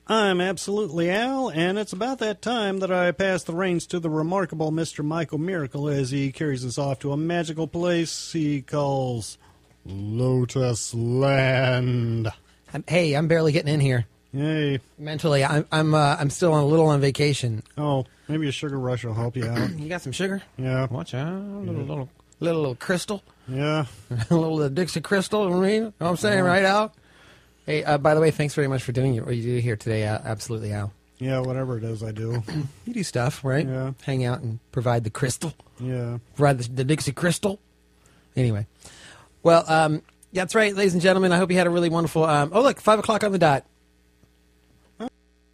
I'm Absolutely Al, and it's about that time that I pass the reins to the remarkable Mr. Michael Miracle as he carries us off to a magical place he calls Lotus Land. Hey, I'm barely getting in here. Hey. Mentally, I'm still a little on vacation. Oh, maybe a sugar rush will help you out. You got some sugar? Yeah. Watch out. Little crystal. Yeah. A little Dixie crystal, you know what I'm saying, right, Al? Hey, by the way, thanks very much for doing what you do here today, Absolutely, Al. Yeah, whatever it is I do. You do stuff, right? Yeah. Hang out and provide the crystal. Yeah. Provide the Dixie crystal. Anyway. Well, that's right, ladies and gentlemen. I hope you had a really wonderful... oh, look, 5 o'clock on the dot. Sorry,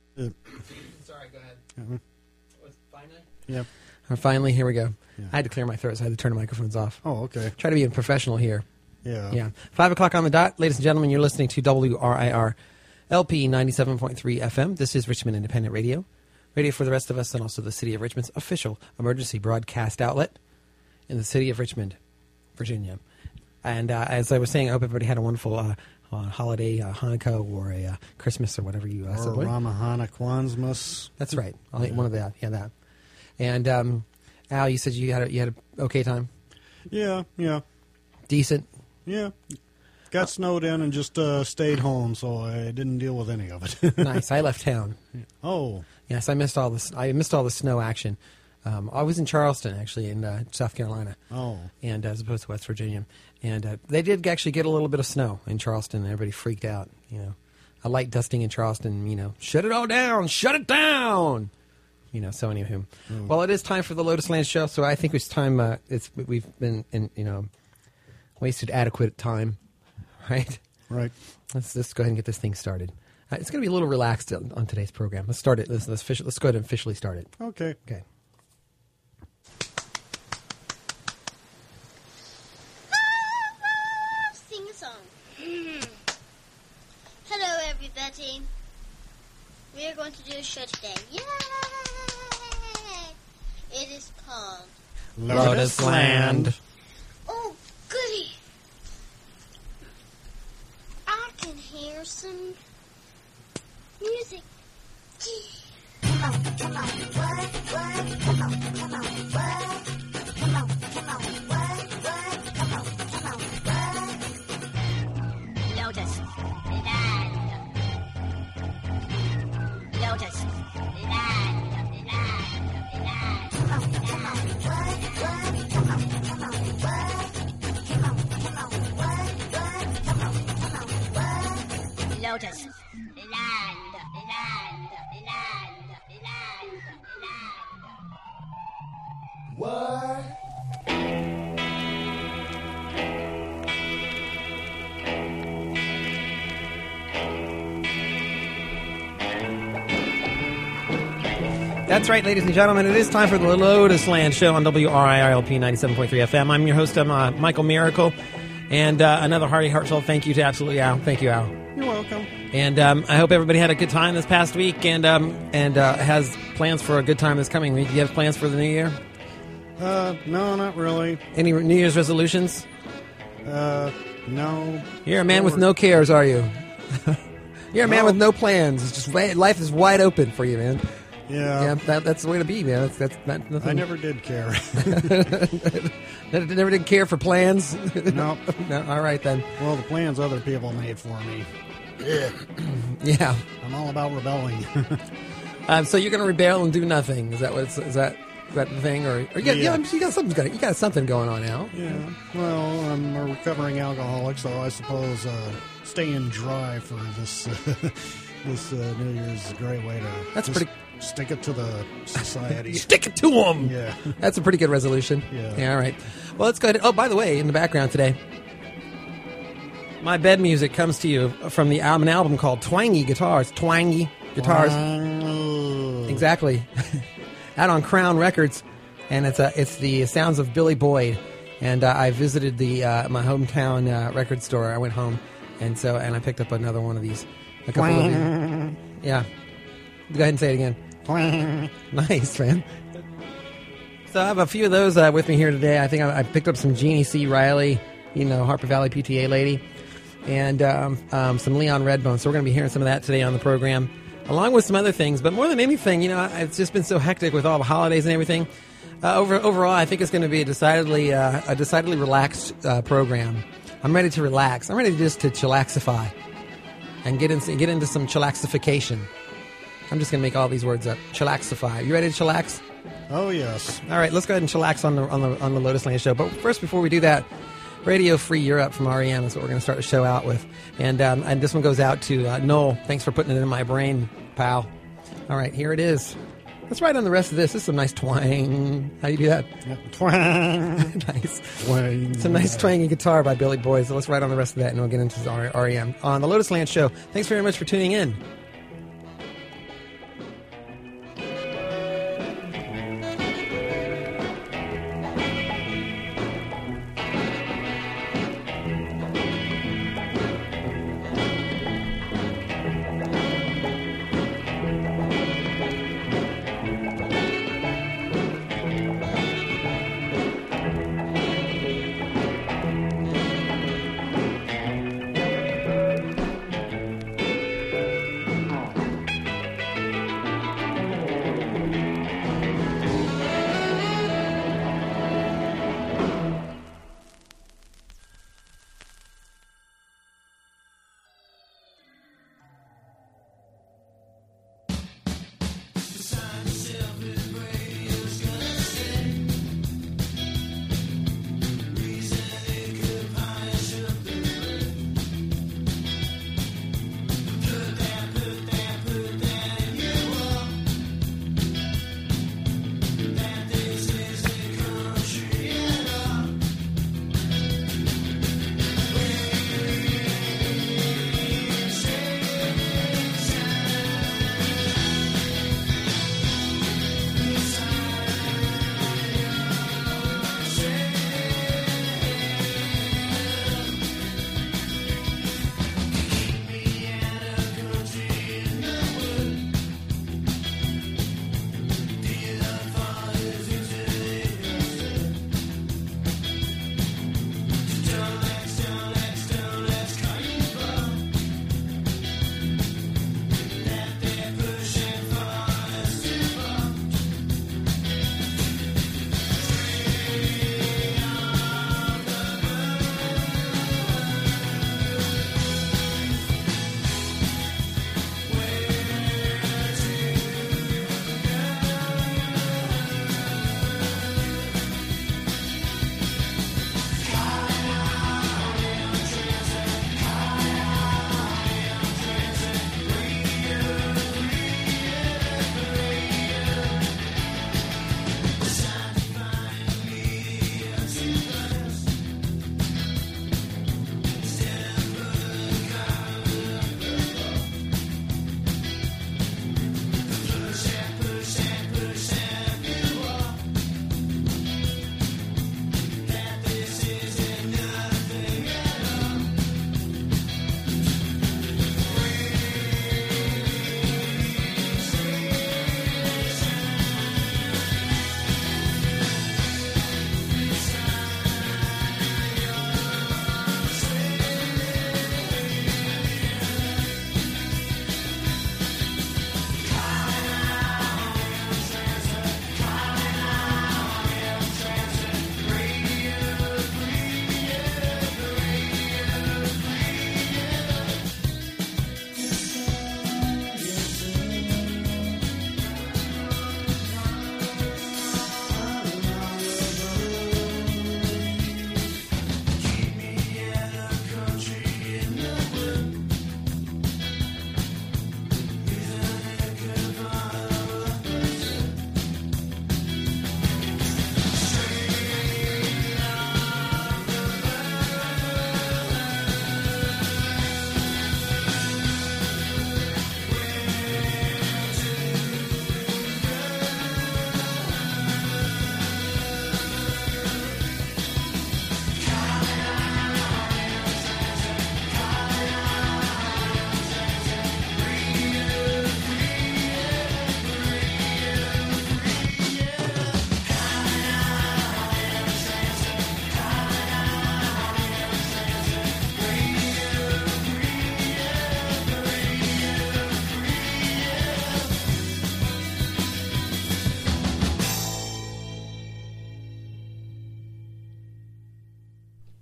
go ahead. Uh-huh. Finally? Yeah. Finally, here we go. Yeah. I had to clear my throat, so I had to turn the microphones off. Oh, okay. Try to be a professional here. Yeah. Yeah. 5 o'clock on the dot. Ladies and gentlemen, you're listening to WRIR LP 97.3 FM. This is Richmond Independent Radio. Radio for the rest of us and also the City of Richmond's official emergency broadcast outlet in the City of Richmond, Virginia. And as I was saying, I hope everybody had a wonderful holiday, Hanukkah or a Christmas or whatever you celebrate. Or Ramahana Kwanzmas. That's right. I'll hit one of that. Yeah, that. And Al, you said you had a okay time? Yeah, yeah. Decent? Yeah. Got snowed in and just stayed home, so I didn't deal with any of it. Nice. I left town. Oh. Yes, I missed all this. I missed all the snow action. I was in Charleston, actually, in South Carolina. Oh. And as opposed to West Virginia. And they did actually get a little bit of snow in Charleston, and everybody freaked out, you know. A light dusting in Charleston, you know, shut it all down, shut it down! You know, so anywho. Oh. Well, it is time for the Lotus Land show, so I think it's time, we've been, wasted adequate time, right? Right. Let's go ahead and get this thing started. It's going to be a little relaxed on today's program. Let's start it. Let's go ahead and officially start it. Okay. Okay. Sing a song. Hello, everybody. We are going to do a show today. Yay! It is called Lotus Land. Oh, goody! I can hear some music. Come on, come on, what? Come on, come on, what? Come on, come on, what? Come on, come on, what? Lotus Land. Lotus Land. Come on, come on, what? Come on, come on, what? Come on, come on, what? Come on, come on, what? Lotus Land. What? That's right, ladies and gentlemen. It is time for the Lotus Land show on WRIRLP 97.3 FM. I'm your host, Michael Miracle. And another heartfelt thank you to Absolutely Al. Thank you, Al. You're welcome. And I hope everybody had a good time this past week and has plans for a good time this coming week. Do you have plans for the new year? No, not really. Any New Year's resolutions? No. You're a man with no cares, are you? You're a man with no plans. It's just life is wide open for you, man. Yeah. That's the way to be, man. That's not nothing. I never did care. Never did care for plans? Nope. No. All right, then. Well, the plans other people made for me. Yeah. I'm all about rebelling. So you're going to rebel and do nothing. Is that what it's, is that the thing? Or you got something going on now. Yeah. Well, I'm a recovering alcoholic, so I suppose staying dry for this this New Year's is a great way to stick it to the society. Stick it to them. Yeah. That's a pretty good resolution. Yeah. All right. Well, let's go ahead. Oh, by the way, in the background today, my bed music comes to you from an album called Twangy Guitars. Twangy Guitars. Exactly. Out on Crown Records, and it's the sounds of Billy Boyd. And I visited my hometown record store. I went home, and I picked up another one of these. A couple of these. Yeah. Go ahead and say it again. Nice, man. So I have a few of those with me here today. I think I picked up some Jeannie C. Riley, Harper Valley PTA lady, and some Leon Redbone. So we're going to be hearing some of that today on the program. along with some other things. But more than anything, it's just been so hectic with all the holidays and everything. Overall, I think it's going to be a decidedly relaxed program. I'm ready to relax. I'm ready just to chillaxify and get into some chillaxification. I'm just going to make all these words up. Chillaxify. You ready to chillax? Oh, yes. All right, let's go ahead and chillax on the Lotus Land show. But first, before we do that, Radio Free Europe from REM is what we're going to start the show out with. And this one goes out to Noel. Thanks for putting it in my brain, pal. All right, here it is. Let's write on the rest of this. This is some nice twang. How do you do that? Twang. Nice. Twang. Some nice twangy guitar by Billy Boy. So let's write on the rest of that, and we'll get into REM on the Lotus Land show. Thanks very much for tuning in.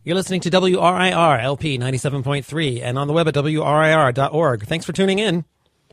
You're listening to WRIR LP 97.3 and on the web at WRIR.org. Thanks for tuning in.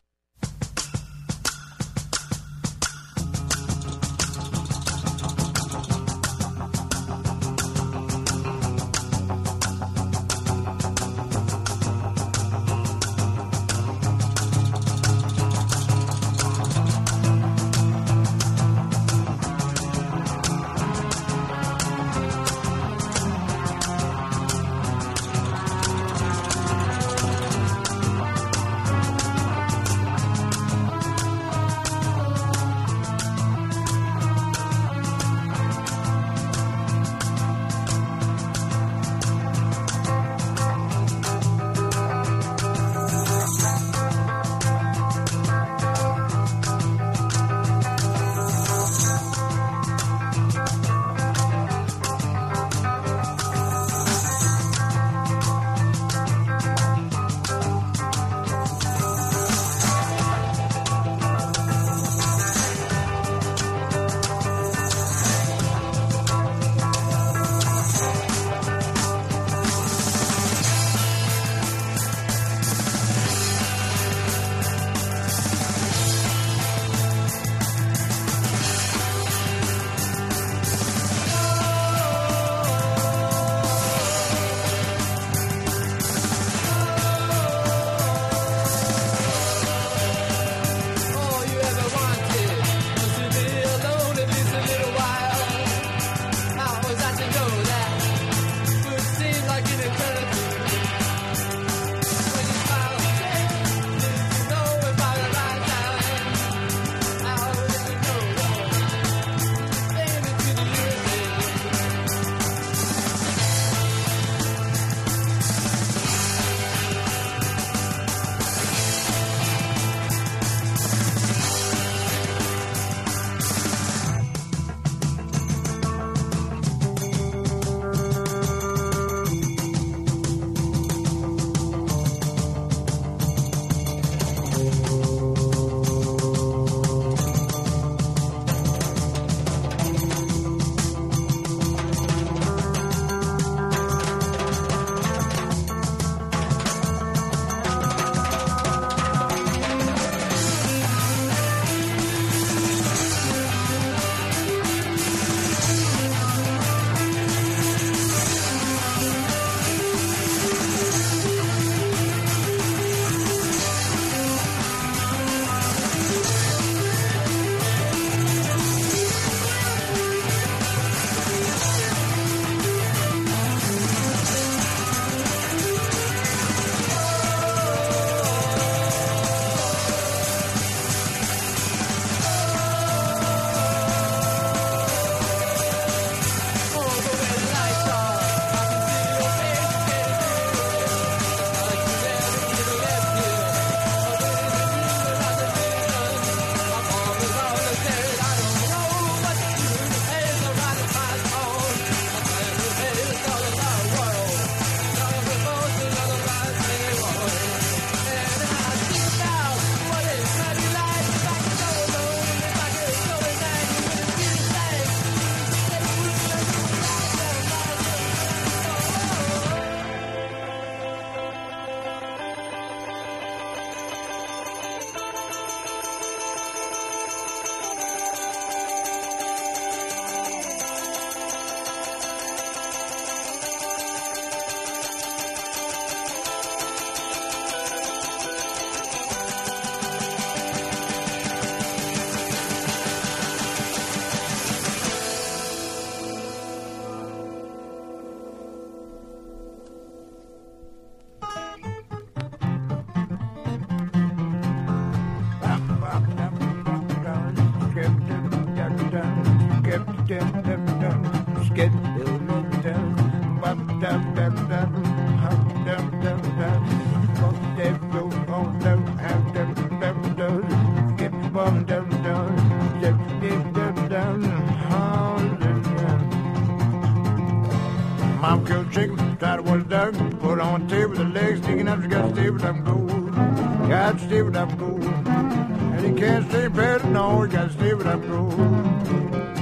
Mom killed chicken, tried to wash dog, put on a table, the legs sticking up, she got to stay with them gold. Got to stay with them gold. And he can't stay better, no, he got to stay with them gold.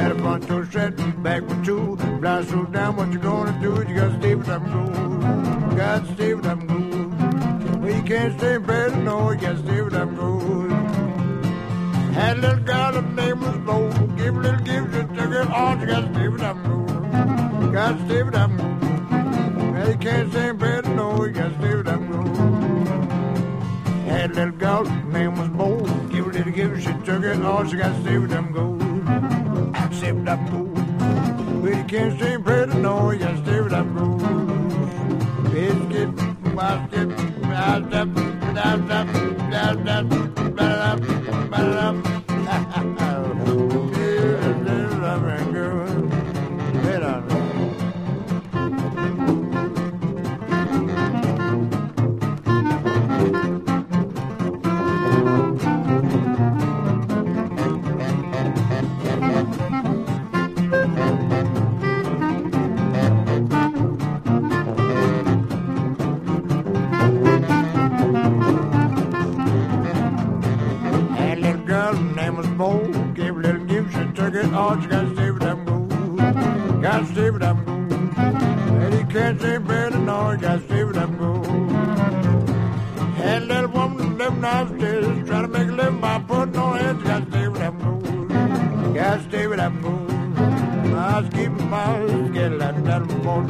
Had a bunch of set back with two. Fly so down, what you gonna do? You gotta stay with them gold. Gotta stay with them gold. Well, you can't stay in bed, no, you gotta stay with them gold. Had a little girl, her name was Bo. Give a little gift, just took it all. You gotta stay with them gold. Gotta stay with them gold. Well, you can't stay in bed, no, you gotta stay with them gold. Had a little girl, her name was Bo. Give a little gift, she took it all. She gotta stay with them gold. Stay with them gold. Well, you can't stay in bed, no, you gotta stay with them gold. Biscuit, basket, oh, you gotta stay with them gold. Gotta stay with them gold. And you can't stay better, no, you gotta stay with them gold. Had a little woman living downstairs, trying to make a living by putting on heads. You gotta stay with them gold. Gotta stay with them gold. I was keeping my house, get that, that,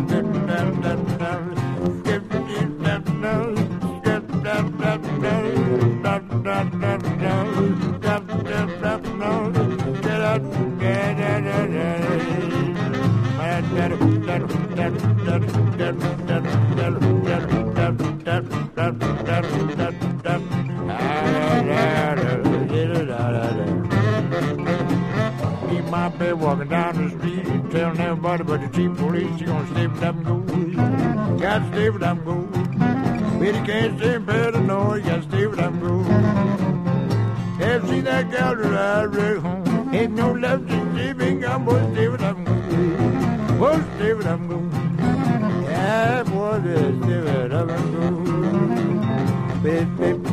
me my bed walking down the street, telling everybody but the chief police, you gonna stay with them gold. Gotta stay with them gold. But you can't stay in bed, no, you gotta stay with them gold. Have seen that gal that I read home. Ain't no love to sleeping, I'm gonna stay with them gold. Well, stay with them gold. Yeah, boy, stay with them gold. Baby.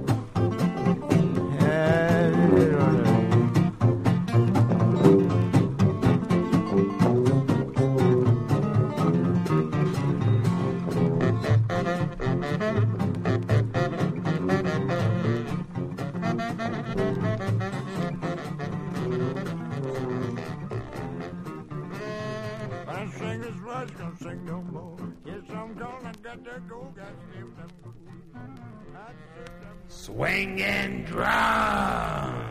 Swinging drums.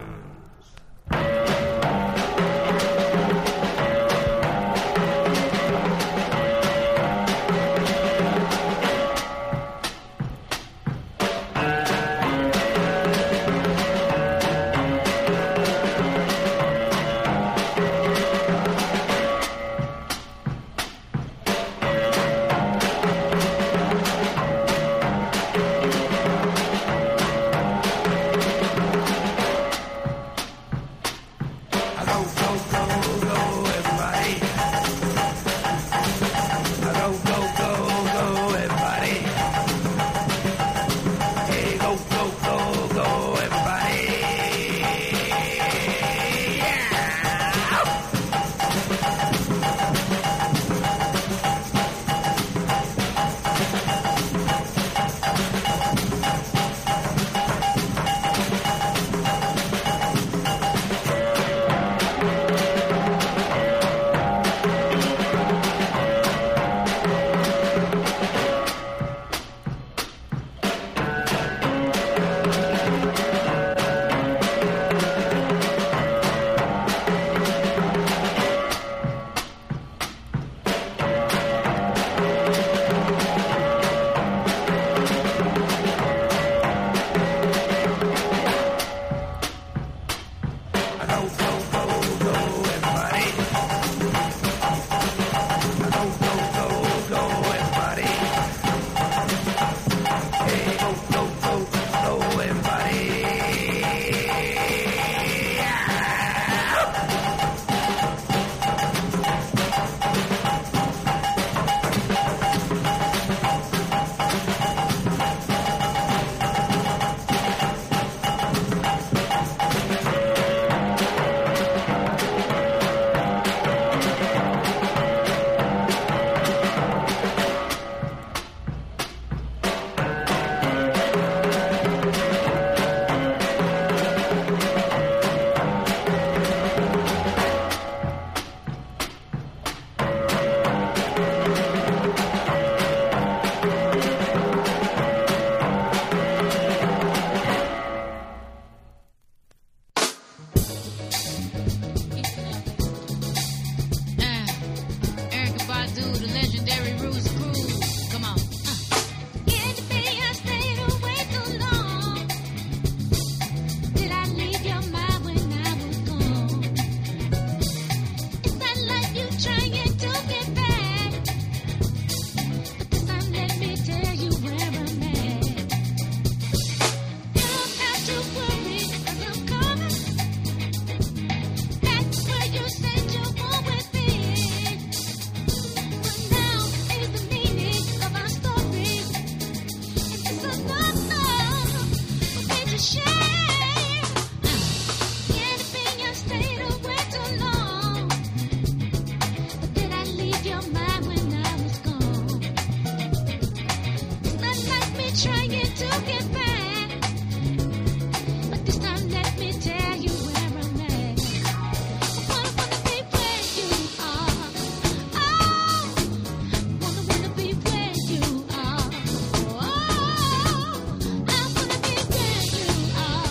a shame. Can't have been you stayed away too long. But did I leave your mind when I was gone? It's not like me trying to get back. But this time let me tell you where I'm at. I wanna be where you are. Oh, wanna be where you are. Oh, I wanna be where you are.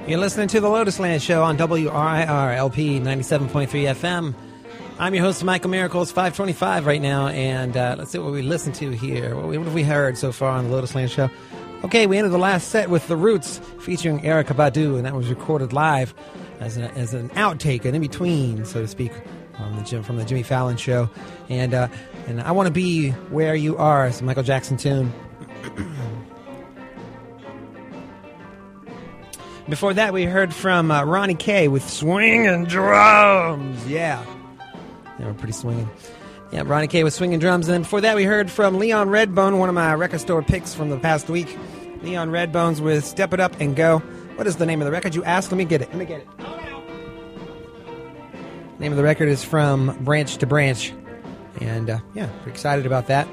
You're listening to the Lotus Land Show on WRIR LP 97.3 FM. I'm your host, Michael Miracle. It's 5:25 right now, and let's see what we listened to here. What have we heard so far on the Lotus Land Show? Okay, we ended the last set with The Roots featuring Erykah Badu, and that was recorded live as an outtake, an in-between, so to speak, from the Jimmy Fallon Show. And I Want to Be Where You Are. It's a Michael Jackson tune. Before that, we heard from Ronnie K with Swinging Drums. Yeah. They were pretty swinging. Yeah, Ronnie K with Swinging Drums. And then before that, we heard from Leon Redbone, one of my record store picks from the past week. Leon Redbones with Step It Up and Go. What is the name of the record, you ask? Let me get it. Name of the record is From Branch to Branch. And, yeah, pretty excited about that.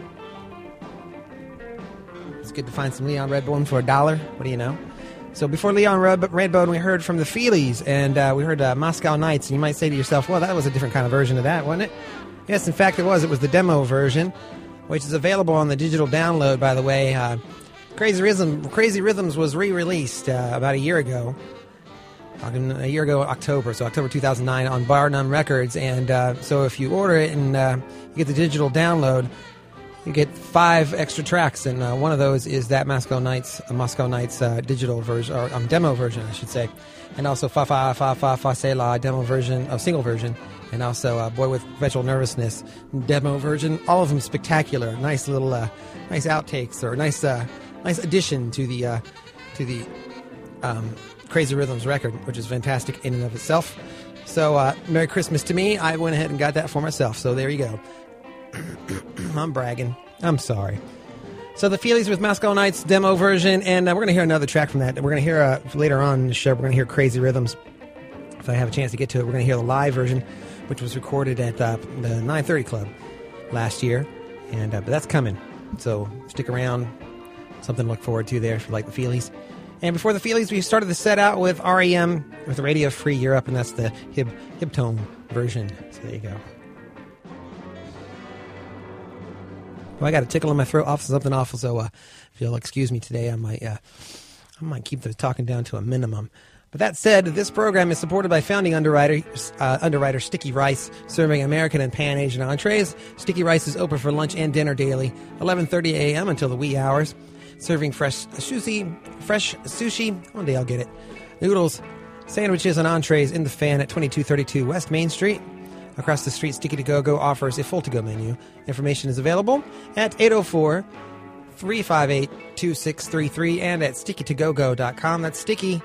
It's good to find some Leon Redbone for $1. What do you know? So before Leon Redbone, we heard from the Feelies, and we heard Moscow Nights. And you might say to yourself, well, that was a different kind of version of that, wasn't it? Yes, in fact, it was. It was the demo version, which is available on the digital download, by the way. Crazy Rhythms was re-released about a year ago. October, so October 2009 on Bar None Records. And so if you order it and you get the digital download, you get 5 extra tracks, and one of those is that Moscow Nights digital version, or demo version, I should say, and also Fa Fa Fa Fa Fa Se La demo version, single version, and also Boy with Perpetual Nervousness demo version. All of them spectacular, nice little, nice outtakes, or nice addition to the Crazy Rhythms record, which is fantastic in and of itself. So Merry Christmas to me. I went ahead and got that for myself. So there you go. I'm bragging. I'm sorry. So the Feelies with Moscow Nights demo version, and we're going to hear another track from that. We're going to hear later on in the show, we're going to hear Crazy Rhythms. If I have a chance to get to it, we're going to hear the live version, which was recorded at the 930 Club last year. And but that's coming. So stick around. Something to look forward to there if you like the Feelies. And before the Feelies, we started the set out with REM with Radio Free Europe, and that's the Hibtone version. So there you go. Well, I got a tickle in my throat, something awful, so if you'll excuse me today, I might keep the talking down to a minimum. But that said, this program is supported by founding underwriter Sticky Rice, serving American and Pan-Asian entrees. Sticky Rice is open for lunch and dinner daily, 11:30 a.m. until the wee hours, serving fresh sushi, one day I'll get it, noodles, sandwiches, and entrees in the Fan at 2232 West Main Street. Across the street, Sticky To Go offers a full to-go menu. Information is available at 804-358-2633 and at stickytogogo.com. That's Sticky,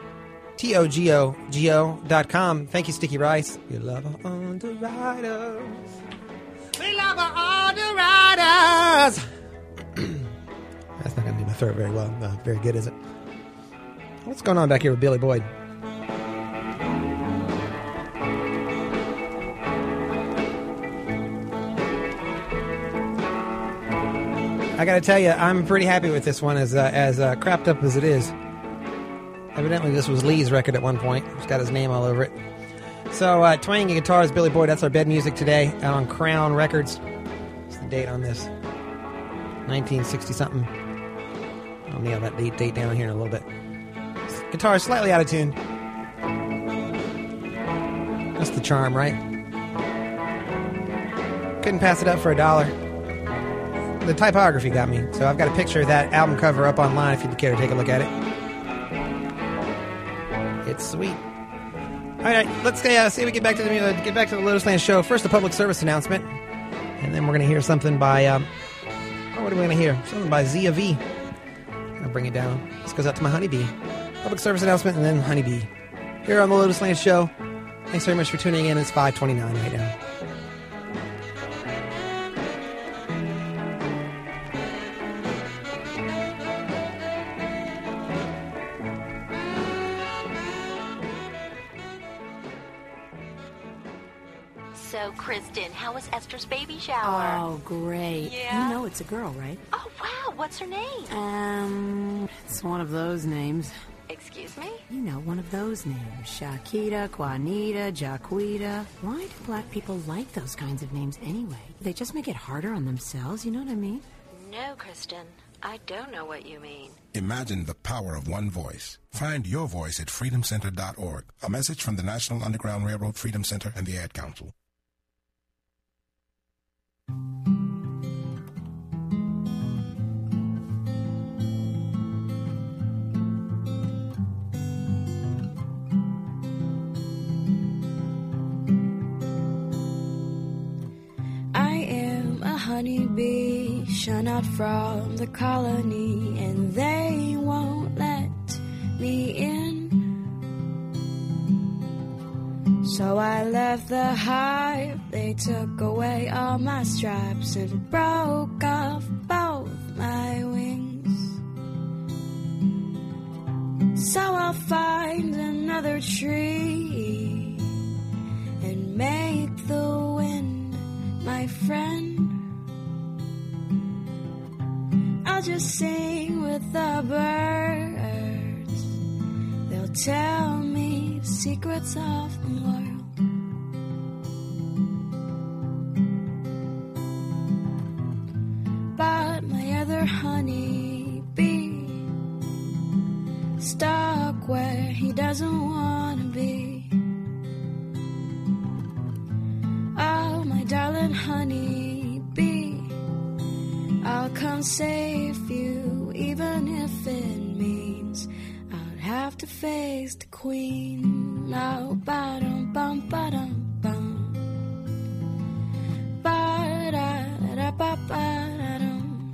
TOGO.com. Thank you, Sticky Rice. We love our underwriters. We love our underwriters. That's not going to do my throat very well. Not very good, is it? What's going on back here with Billy Boyd? I got to tell you, I'm pretty happy with this one, as crapped up as it is. Evidently, this was Lee's record at one point. It's got his name all over it. So, Twangy Guitars, Billy Boyd, that's our bed music today, out on Crown Records. What's the date on this? 1960-something. I'll nail that date down here in a little bit. Guitar is slightly out of tune. That's the charm, right? Couldn't pass it up for $1. The typography got me, so I've got a picture of that album cover up online if you'd care to take a look at it. It's sweet. All right, let's see if we get back to the Lotus Land Show. First, a public service announcement, and then we're going to hear something by what are we going to hear? Something by Zia V. I'll bring it down. This goes out to my honeybee. Public service announcement, and then honeybee. Here on the Lotus Land Show. Thanks very much for tuning in. It's 5:29 right now. So, Kristen, how was Esther's baby shower? Oh, great. Yeah? You know it's a girl, right? Oh, wow. What's her name? It's one of those names. Excuse me? You know, one of those names. Shakita, Juanita, Jaquita. Why do black people like those kinds of names anyway? They just make it harder on themselves, you know what I mean? No, Kristen. I don't know what you mean. Imagine the power of one voice. Find your voice at freedomcenter.org. A message from the National Underground Railroad Freedom Center and the Ad Council. I am a honeybee, shut out from the colony, and they won't let me in. So I left the hive, they took away all my stripes and broke off both my wings. So I'll find another tree and make the wind my friend. I'll just sing with the birds. They'll tell me the secrets of the world. But my other honey bee stuck where he doesn't want to be. Oh, my darling honey bee, I'll come save you, even if it means I'd have to face the queen. Oh, ba-dum, bum, ba-dum, bum. Ba-da-da-ba-ba-da-dum.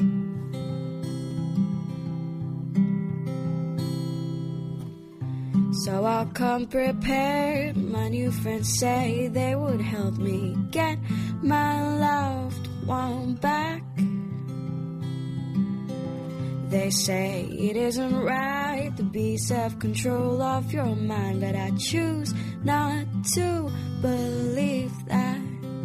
So I'll come prepared. My new friends say they would help me get my loved one back. They say it isn't right to be self-control of your mind, but I choose not to believe that.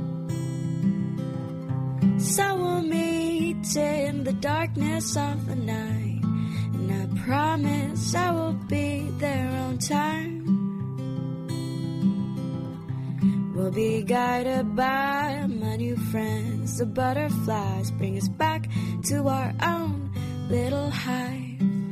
So we'll meet in the darkness of the night, and I promise I will be there on time. We'll be guided by my new friends. The butterflies bring us back to our own little hive.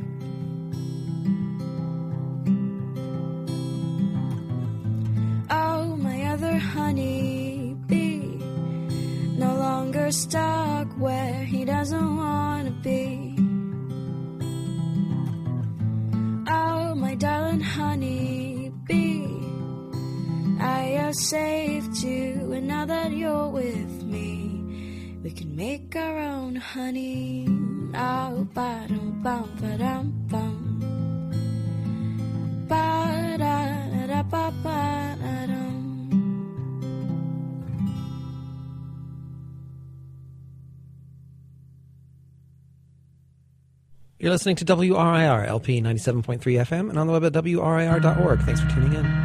Oh, my other honey bee, no longer stuck where he doesn't want to be. Oh, my darling honey bee, I have saved you, and now that you're with me, we can make our own honey. Oh, ba-dum, bum, ba-dum, bum. Ba-da-da-da-ba-ba-da-dum. You're listening to WRIR, LP 97.3 FM, and on the web at WRIR.org. Thanks for tuning in.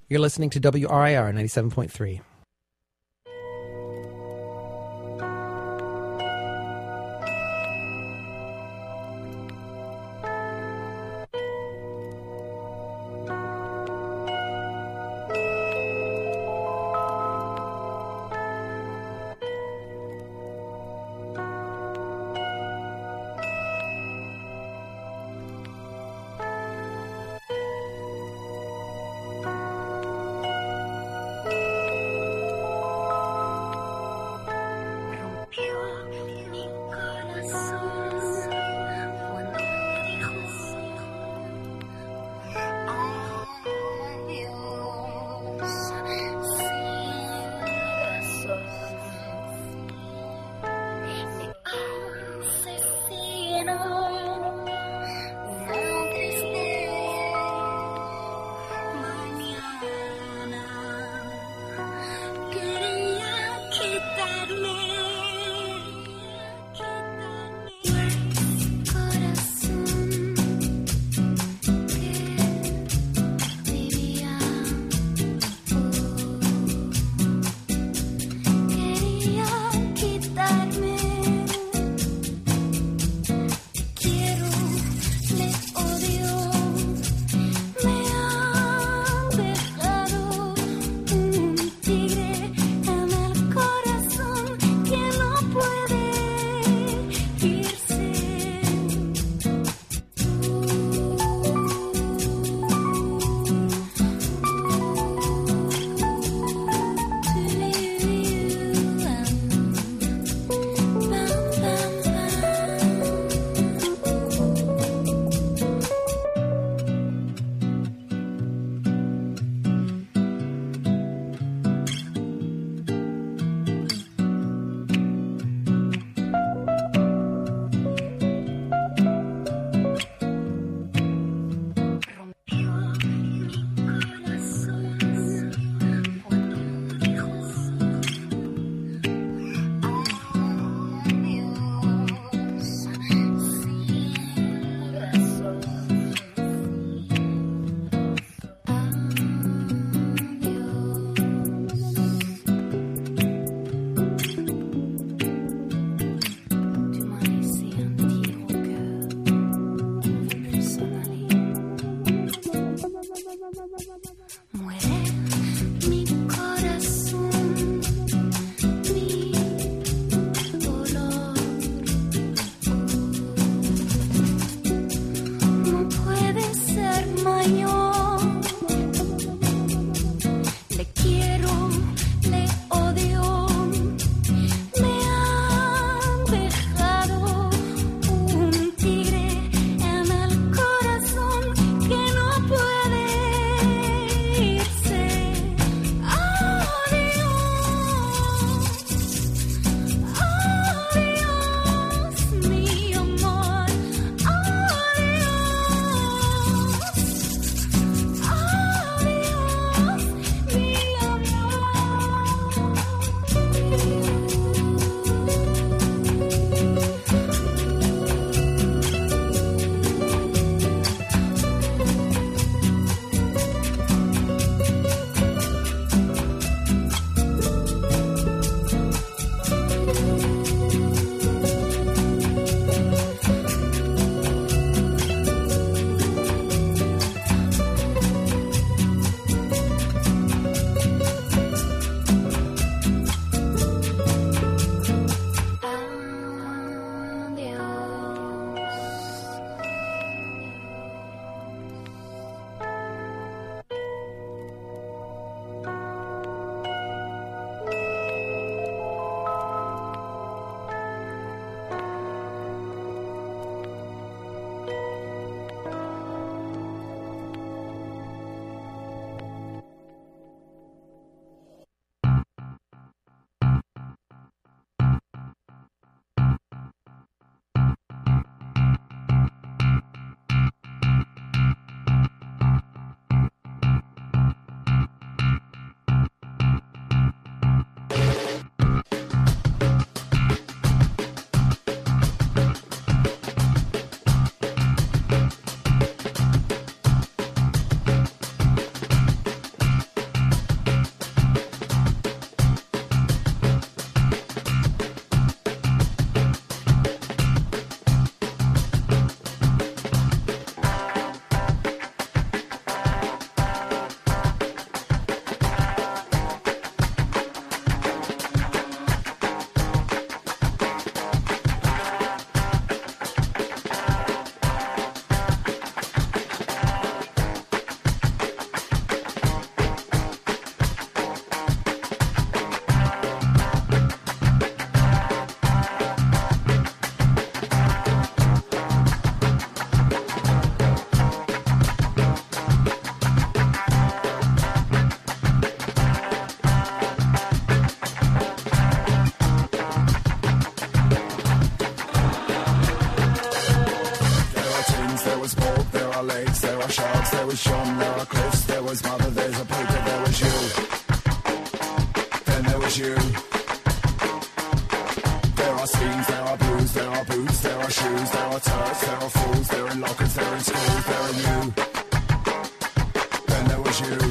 You're listening to WRIR 97.3. are lakes, there are sharks, there was John, there are cliffs, there was mother, there's a paper, there was you. Then there was you. There are schemes, there are blues, there are boots, there are shoes, there are turks, there are fools, they're in lockers, they're in schools, there are you. Then there was you.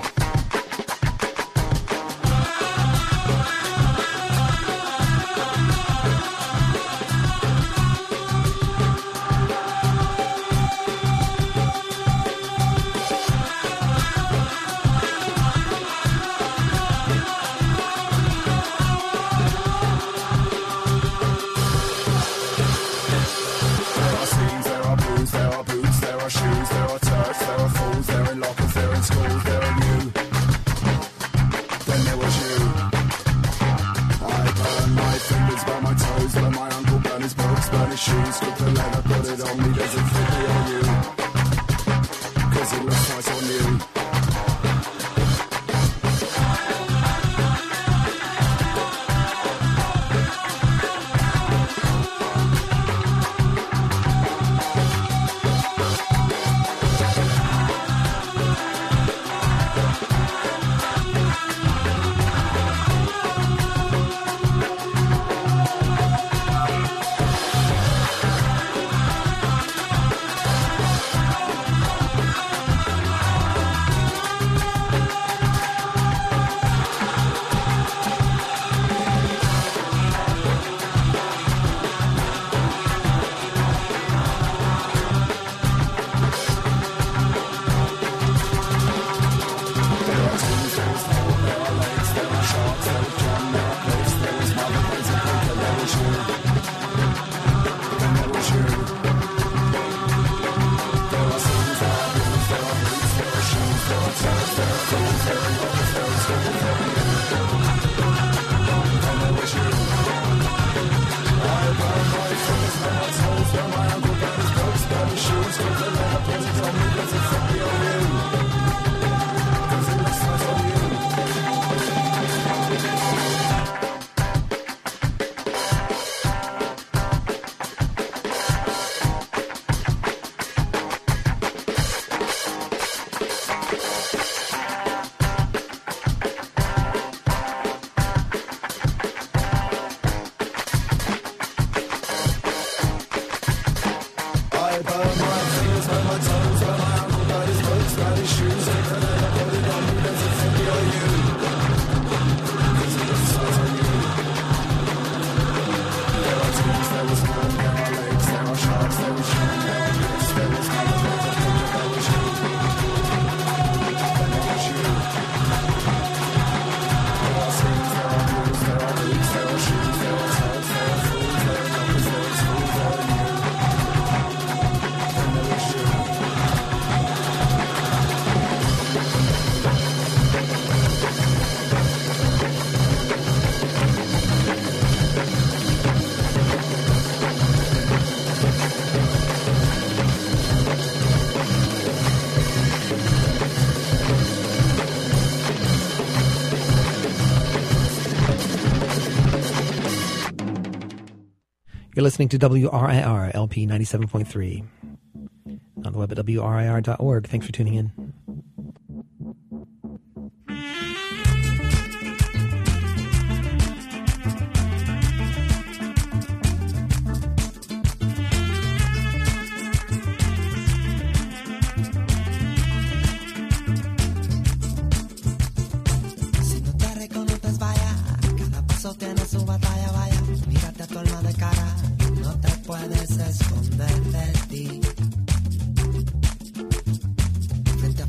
Shoes, took the leather, put it on me, does it fit me or you? Cause it looks nice on you. You're listening to WRIR LP 97.3 on the web at WRIR.org. Thanks for tuning in. Si no te reconoces, vaya, cada paso tiene su batalla, vaya, mírate a tu alma de cara. No te puedes esconder de ti. Frente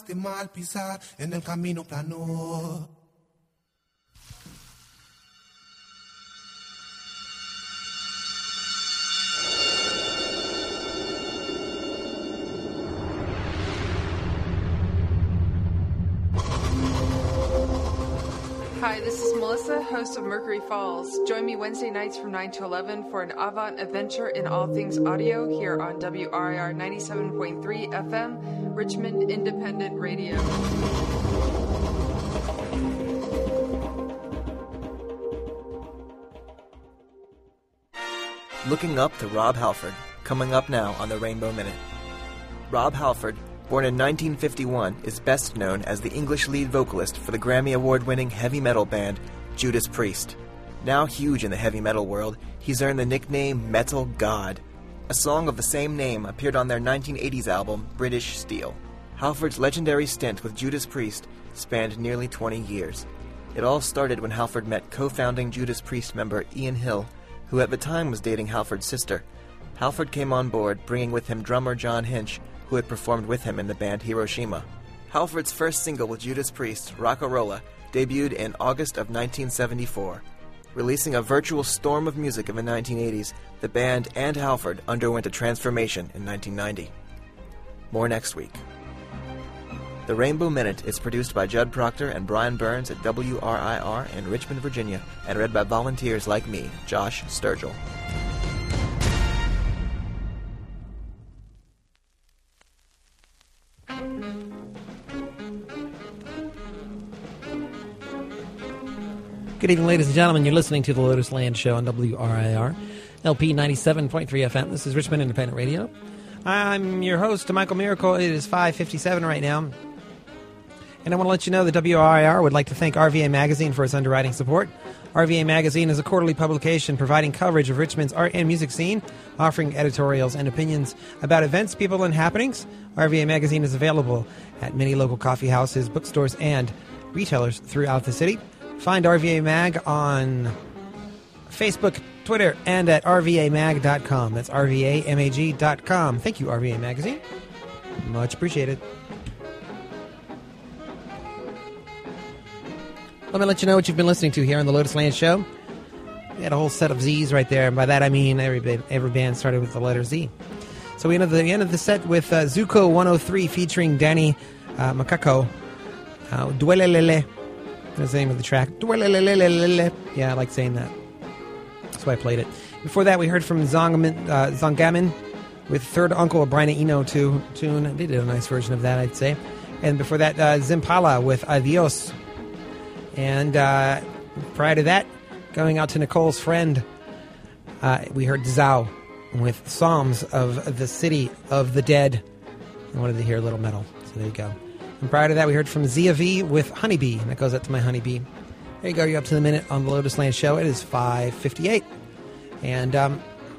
dejarte mal pisar en el camino plano. Hi, this is Melissa, host of Mercury Falls. Join me Wednesday nights from 9 to 11 for an avant adventure in all things audio here on WRIR 97.3 FM, Richmond Independent Radio. Looking Up to Rob Halford, coming up now on the Rainbow Minute. Rob Halford, born in 1951, is best known as the English lead vocalist for the Grammy Award-winning heavy metal band Judas Priest. Now huge in the heavy metal world, he's earned the nickname Metal God. A song of the same name appeared on their 1980s album, British Steel. Halford's legendary stint with Judas Priest spanned nearly 20 years. It all started when Halford met co-founding Judas Priest member Ian Hill, who at the time was dating Halford's sister. Halford came on board, bringing with him drummer John Hinch, who had performed with him in the band Hiroshima. Halford's first single with Judas Priest, Rock-A-Rolla, debuted in August of 1974. Releasing a virtual storm of music in the 1980s, the band and Halford underwent a transformation in 1990. More next week. The Rainbow Minute is produced by Judd Proctor and Brian Burns at WRIR in Richmond, Virginia, and read by volunteers like me, Josh Sturgill. Good evening, ladies and gentlemen. You're listening to the Lotus Land Show on WRIR, LP 97.3 FM. This is Richmond Independent Radio. I'm your host, Michael Miracle. It is 5:57 right now. And I want to let you know that WRIR would like to thank RVA Magazine for its underwriting support. RVA Magazine is a quarterly publication providing coverage of Richmond's art and music scene, offering editorials and opinions about events, people, and happenings. RVA Magazine is available at many local coffee houses, bookstores, and retailers throughout the city. Find RVA Mag on Facebook, Twitter, and at rvamag.com. That's rvamag.com. Thank you, RVA Magazine. Much appreciated. Let me let you know what you've been listening to here on the Lotus Land Show. We had a whole set of Z's right there, and by that I mean every band started with the letter Z. So we ended the end of the set with Zuko 103 featuring Danny Makako. Duelelele. That's the name of the track. Duelelelelele. Yeah, I like saying that. That's why I played it. Before that, we heard from Zongamin with Third Uncle, a Brian Eno tune. They did a nice version of that, I'd say. And before that, Zimpala with Adios. And prior to that, going out to Nicole's friend, we heard Zao with Psalms of the City of the Dead. I wanted to hear a little metal, so there you go. And prior to that, we heard from Zia V with Honeybee. And that goes out to my honeybee. There you go. You're up to the minute on the Lotus Land Show. It is 5:58. And all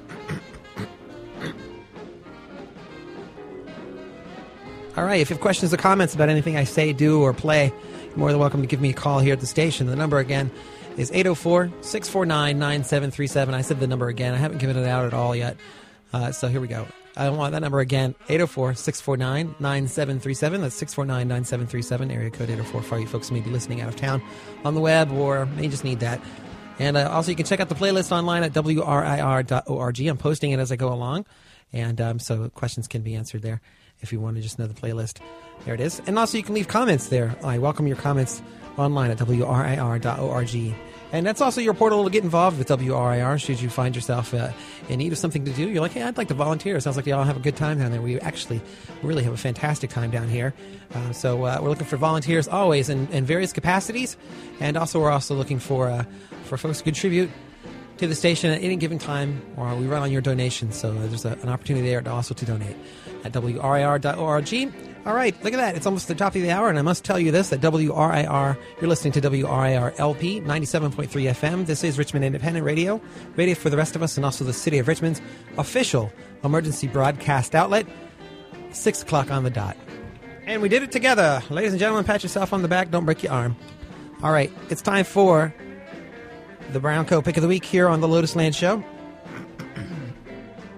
right, if you have questions or comments about anything I say, do, or play, you're more than welcome to give me a call here at the station. The number again is 804-649-9737. I said the number again. I haven't given it out at all yet. So here we go. I want that number again, 804-649-9737. That's 649-9737, area code 804 for you folks who may be listening out of town on the web or may just need that. And also you can check out the playlist online at WRIR.org. I'm posting it as I go along, and so questions can be answered there if you want to just know the playlist. There it is. And also you can leave comments there. I welcome your comments online at WRIR.org. And that's also your portal to get involved with WRIR should you find yourself in need of something to do. You're like, hey, I'd like to volunteer. It sounds like y'all have a good time down there. We actually really have a fantastic time down here. So we're looking for volunteers always in various capacities. And also we're also looking for folks to contribute to the station at any given time, or we run on your donations. So there's an opportunity there to donate at WRIR.org. All right, look at that. It's almost the top of the hour, and I must tell you this, that WRIR, you're listening to WRIR LP 97.3 FM. This is Richmond Independent Radio, radio for the rest of us, and also the City of Richmond's official emergency broadcast outlet, 6 o'clock on the dot. And we did it together. Ladies and gentlemen, pat yourself on the back. Don't break your arm. All right, it's time for the Brown Coat Pick of the Week here on the Lotus Land Show.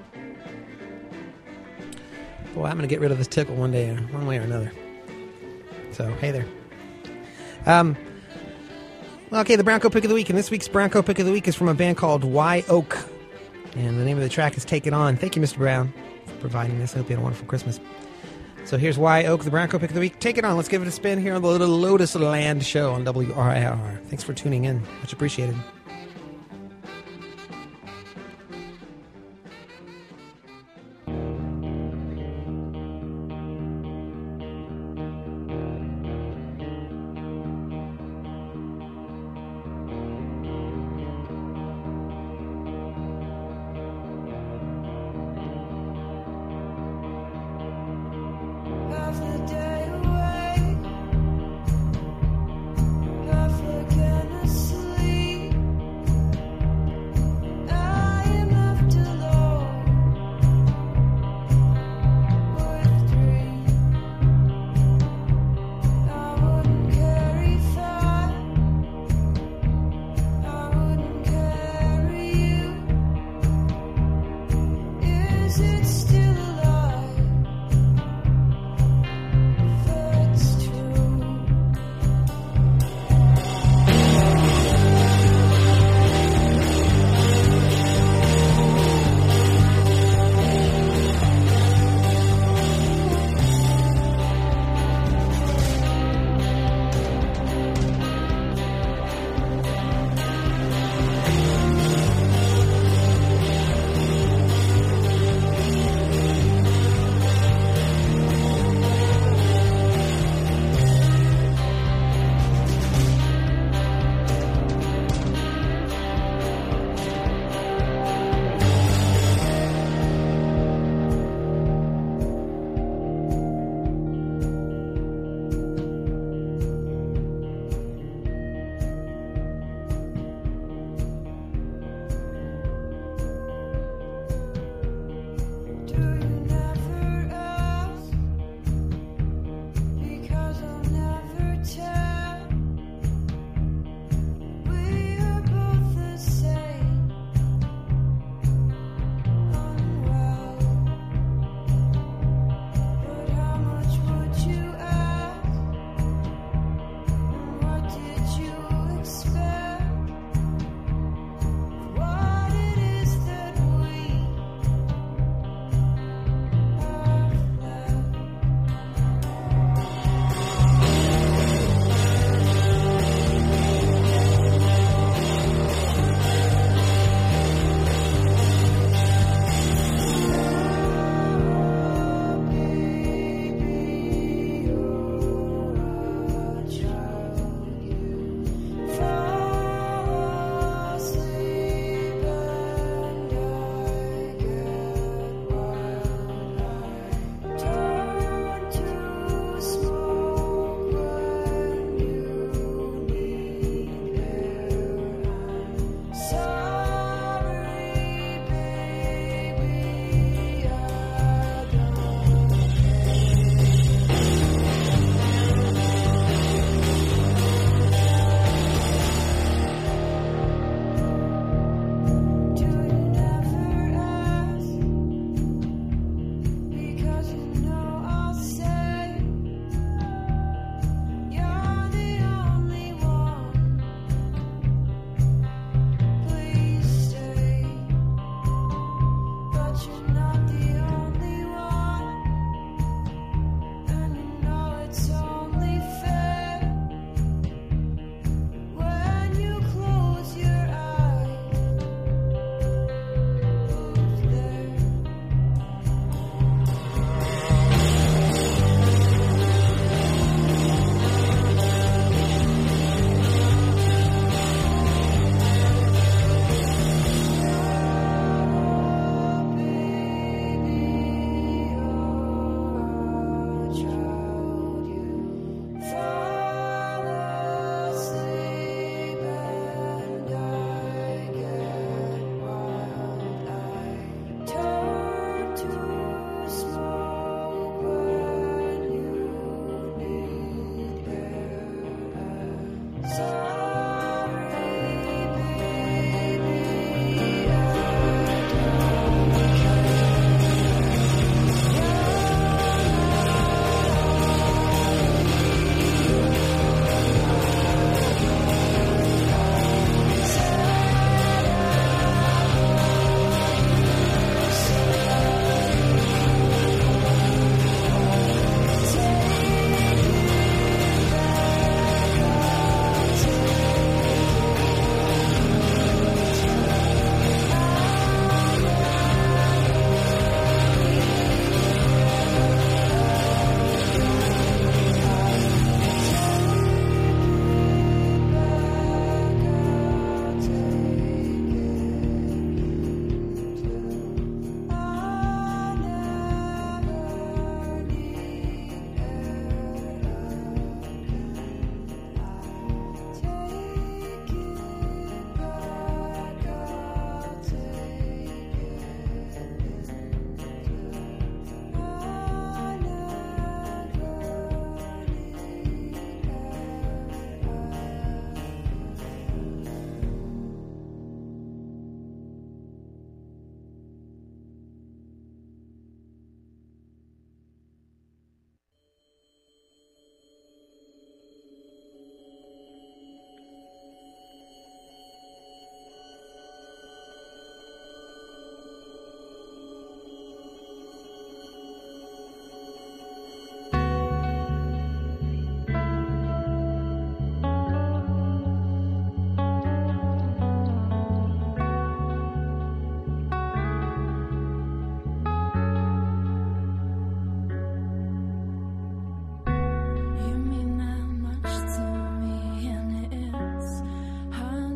Boy, I'm going to get rid of this tickle one day, one way or another. So, hey there. Okay, the Bronco Pick of the Week. And this week's Bronco Pick of the Week is from a band called Y Oak. And the name of the track is Take It On. Thank you, Mr. Brown, for providing this. I hope you had a wonderful Christmas. So here's Y Oak, the Bronco Pick of the Week. Take it on. Let's give it a spin here on the Little Lotus Land Show on WRIR. Thanks for tuning in. Much appreciated. Half the day away, half again asleep.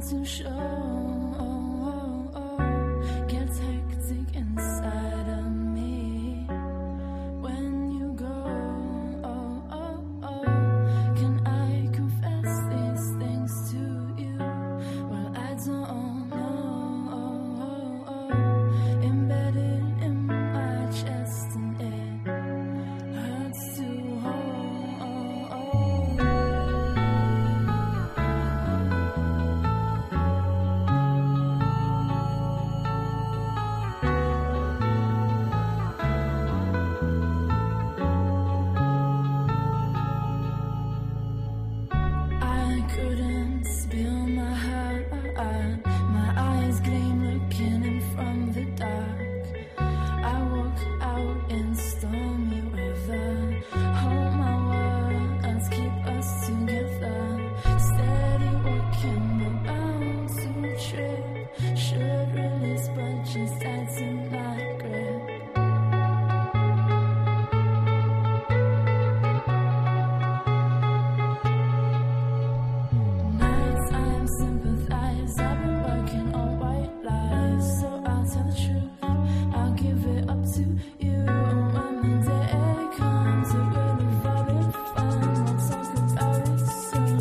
to show. Gets hectic inside of me when you go. Can I confess these things to you? Well, I don't know. Embedded in my chest and it hurts to hold. I couldn't spill my heart. My eyes gleam looking in from the dark. I walk out in stormy weather. Hold my words, keep us together. Steady walking, but bound to trip. Should release, but just tighten my grip. Nights I'm sympathized. I've been working on white lies, so I'll tell the truth. I'll give it up to you. When the day comes, it really very fun. We'll talk about it soon.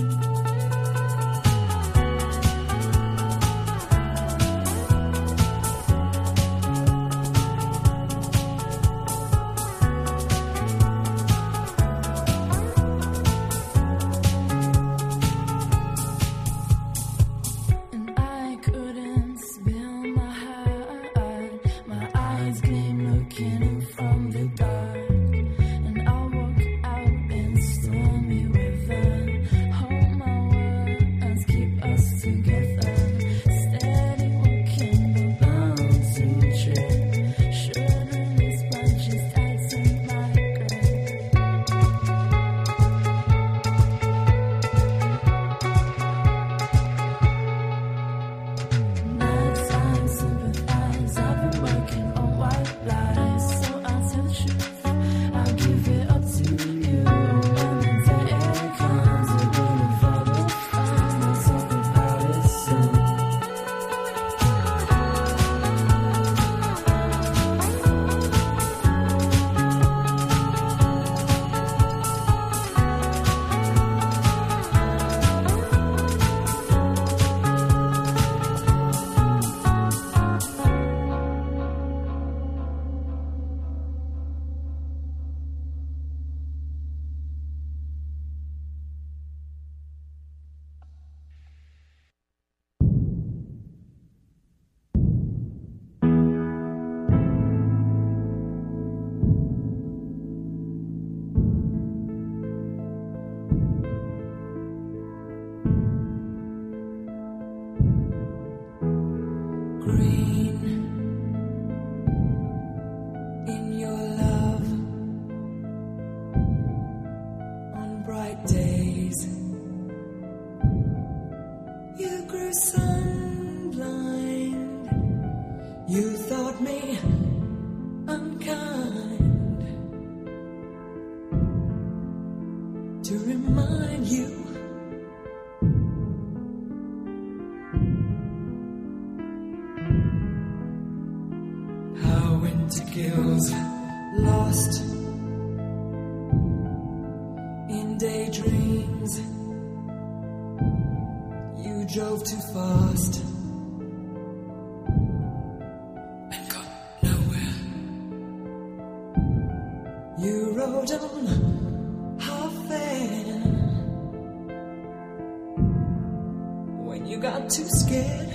And I couldn't spill my heart. My eyes gleam looking in from the dark. And I'll walk out in stormy weather. Hold my words, keep us together. Steady walking, but bound to trip. Should release, but just tighten my grip. Nights I sympathize. I've been working on white lies, so I'll tell the truth. I'll give it up to you. When the day comes, it will follow fine. We'll talk about it soon. Green in your love on bright days. You grew sun blind. You thought me unkind. To remind you how winter kills, lost in daydreams. You drove too fast and got nowhere. You rode on half air when you got too scared.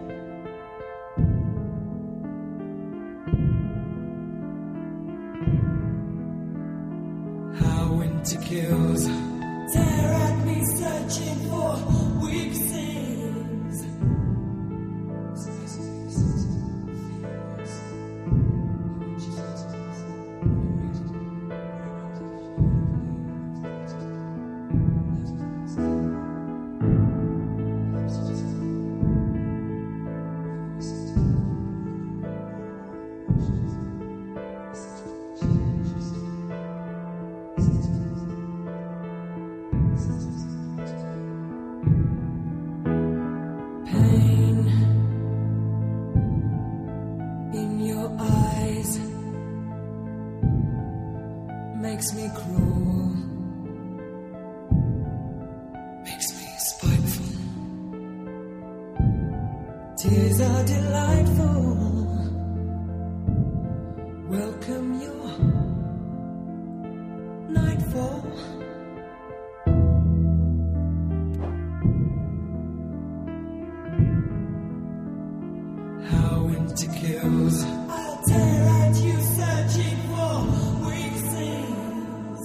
How winter kills, tear at me searching for weak things. makes me cruel, makes me spiteful. Tears are delightful. Welcome your nightfall. How winter kills. I'll tear at you, searching for weak things.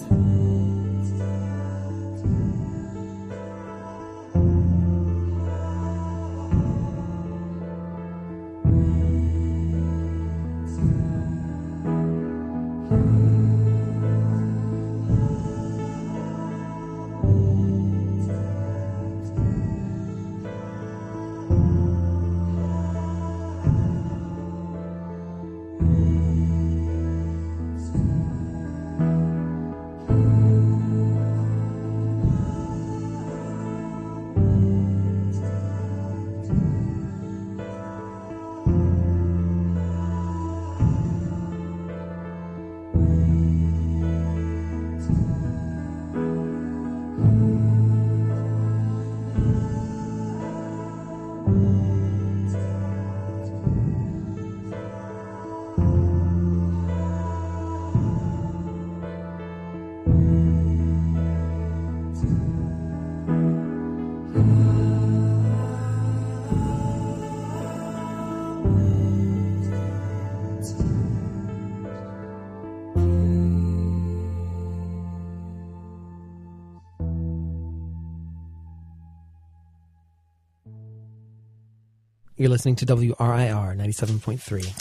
You're listening to WRIR 97.3.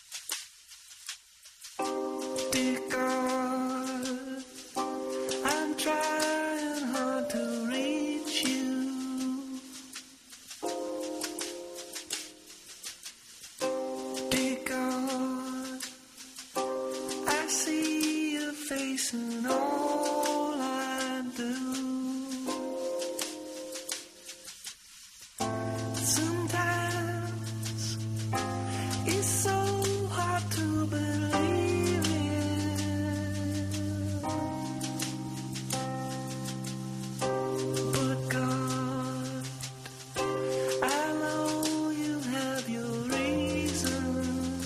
I'm trying hard to reach you. Dear God, I see your face in all I do. Sometimes it's so hard to believe in, but God, I know you have your reasons.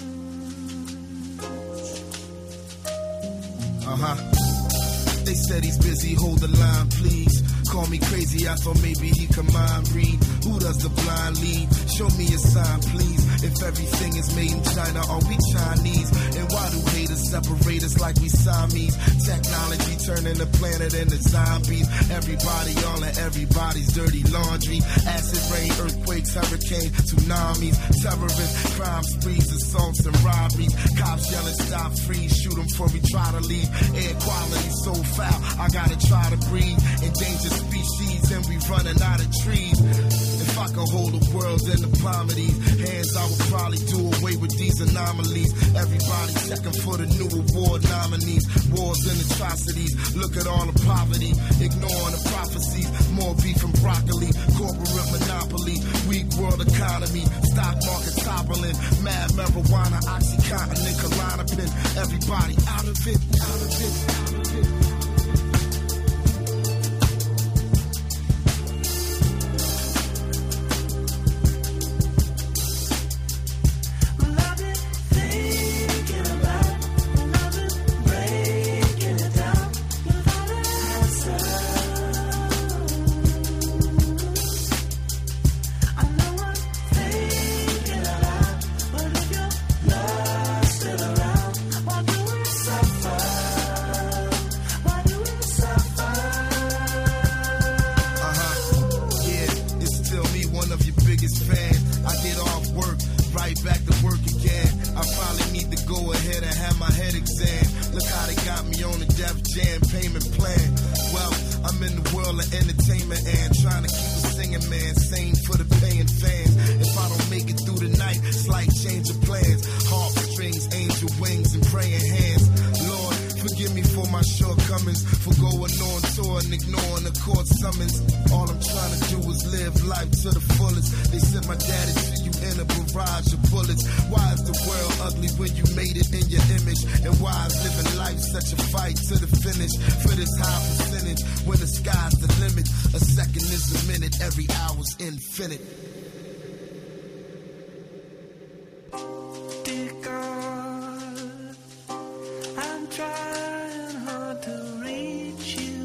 They said he's busy, hold the line, please. Call me crazy, I thought maybe he could mind read. Who does the blind lead? Show me a sign, please. If everything is made in China, are we Chinese? And why do haters separate us like we Siamese? Technology turning the planet into zombies. Everybody all in everybody's dirty laundry. Acid rain, earthquakes, hurricanes, tsunamis. Terrorists, crime sprees, assaults and robberies. Cops yelling, stop, freeze, shoot them before we try to leave. Air quality so foul, I gotta try to breathe. Endangered species and we running out of trees. If I could hold the world in the palm of these hands, I would probably do away with these anomalies. Everybody checking for the new award nominees. Wars and atrocities, look at all the poverty. Ignoring the prophecies, more beef and broccoli. Corporate monopoly, weak world economy. Stock market toppling, mad marijuana, Oxycontin and Klonopin. Everybody out of it, out of it, out of it. All I'm trying to do is live life to the fullest. They sent my daddy to you in a barrage of bullets. Why is the world ugly when you made it in your image? And why is living life such a fight to the finish? For this high percentage, when the sky's the limit, a second is a minute, every hour's infinite. Dear God, I'm trying hard to reach you.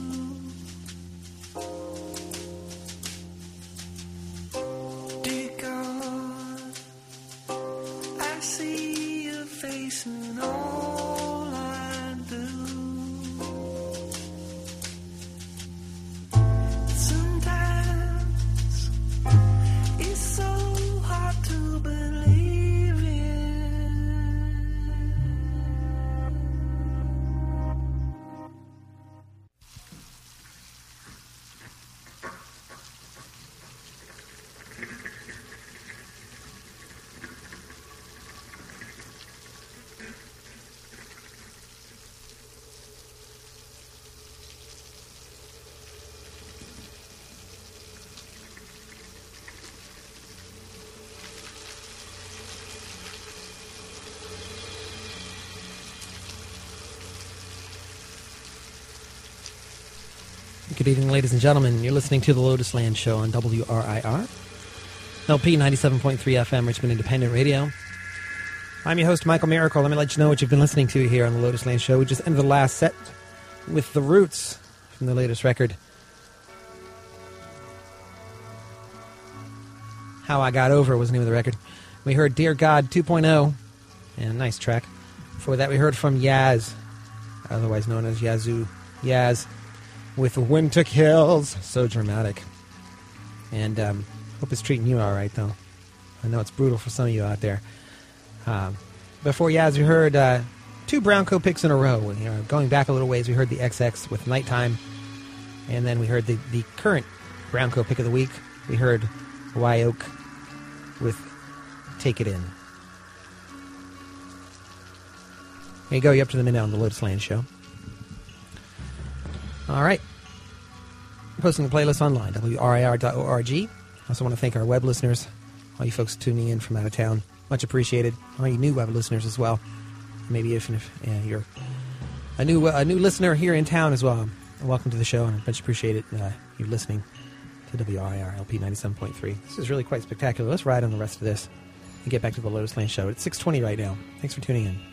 Dear God, I see your face in all I do. Sometimes it's so hard to believe in. Good evening, ladies and gentlemen. You're listening to the Lotus Land Show on WRIR, LP 97.3 FM, Richmond Independent Radio. I'm your host, Michael Miracle. Let me let you know what you've been listening to here on the Lotus Land Show. We just ended the last set with The Roots from the latest record, How I Got Over was the name of the record. We heard Dear God 2.0, and a nice track. Before that, we heard from Yaz, otherwise known as Yazoo. Yaz with Winter Kills. So dramatic. And hope it's treating you all right, though. I know it's brutal for some of you out there. Before Yaz, we heard two Brown Coat picks in a row. Going back a little ways, we heard the XX with Nighttime. And then we heard the current Brown Coat pick of the week. We heard Wyoke with Take It In. There you go. You're up to the minute on the Lotus Land Show. All right. I'm posting the playlist online, WRIR.org. Also want to thank our web listeners, all you folks tuning in from out of town. Much appreciated. All you new web listeners as well. Maybe if you're a new listener here in town as well, welcome to the show, and I much appreciate it, you listening to WRIR LP 97.3. This is really quite spectacular. Let's ride on the rest of this and get back to the Lotus Land Show. It's 6:20 right now. Thanks for tuning in.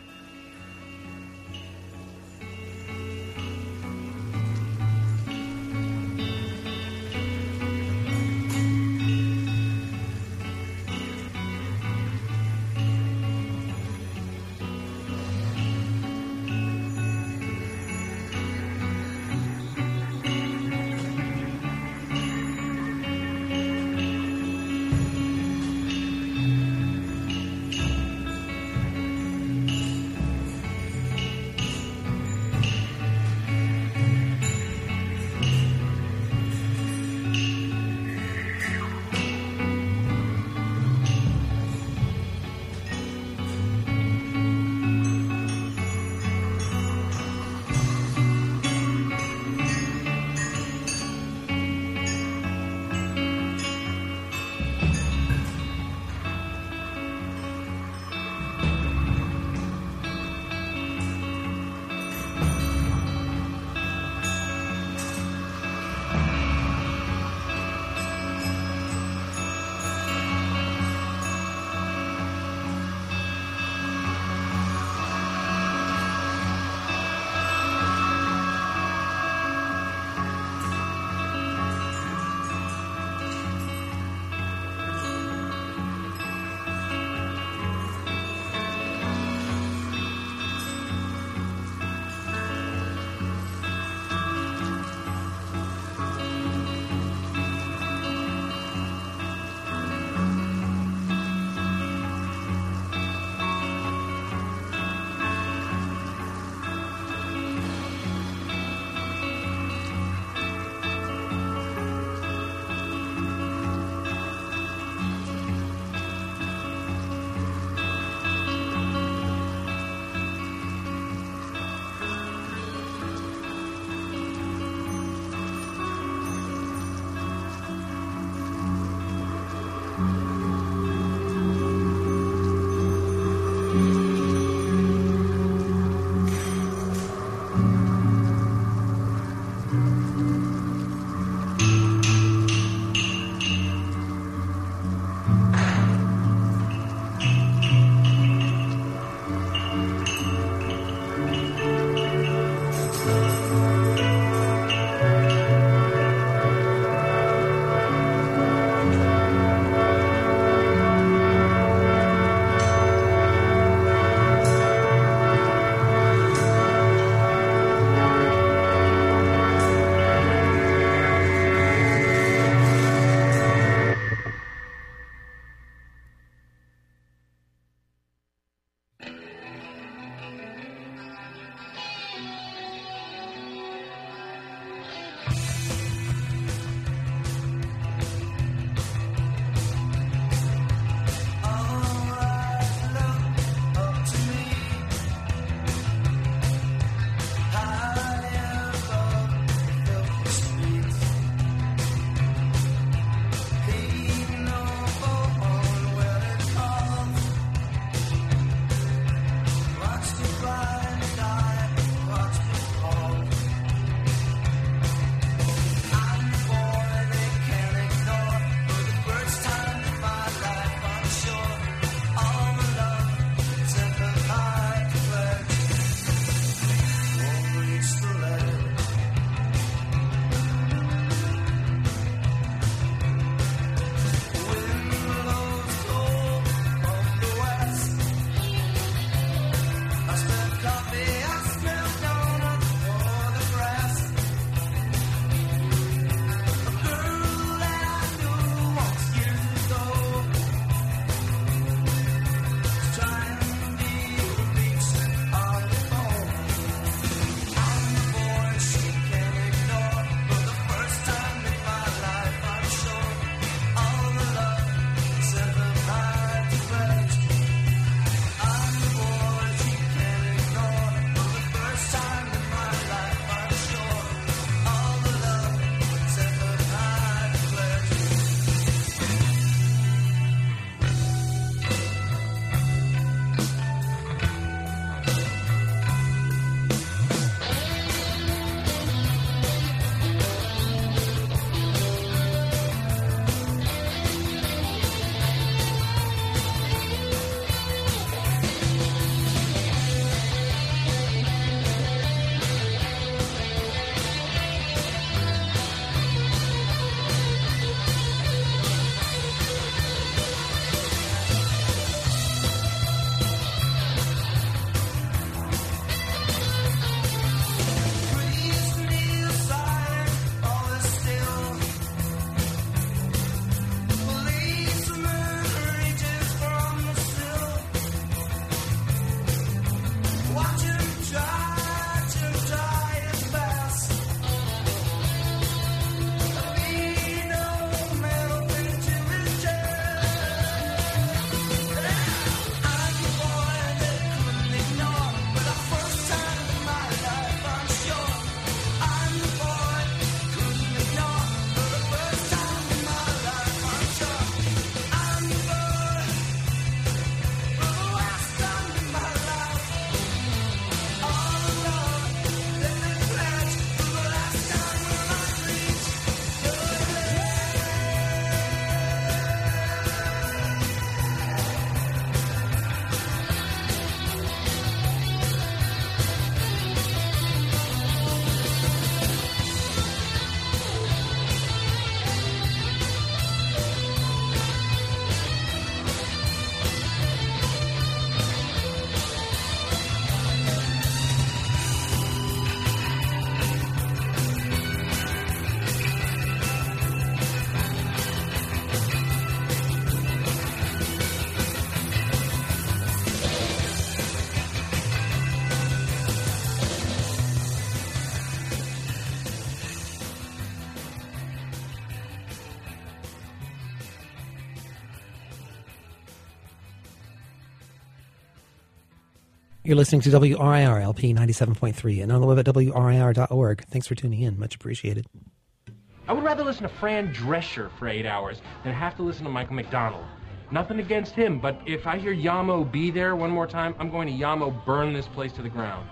You're listening to WRIR LP 97.3 and on the web at WRIR.org. Thanks for tuning in. Much appreciated. I would rather listen to Fran Drescher for 8 hours than have to listen to Michael McDonald. Nothing against him, but if I hear Yamo Be There one more time, I'm going to Yamo burn this place to the ground.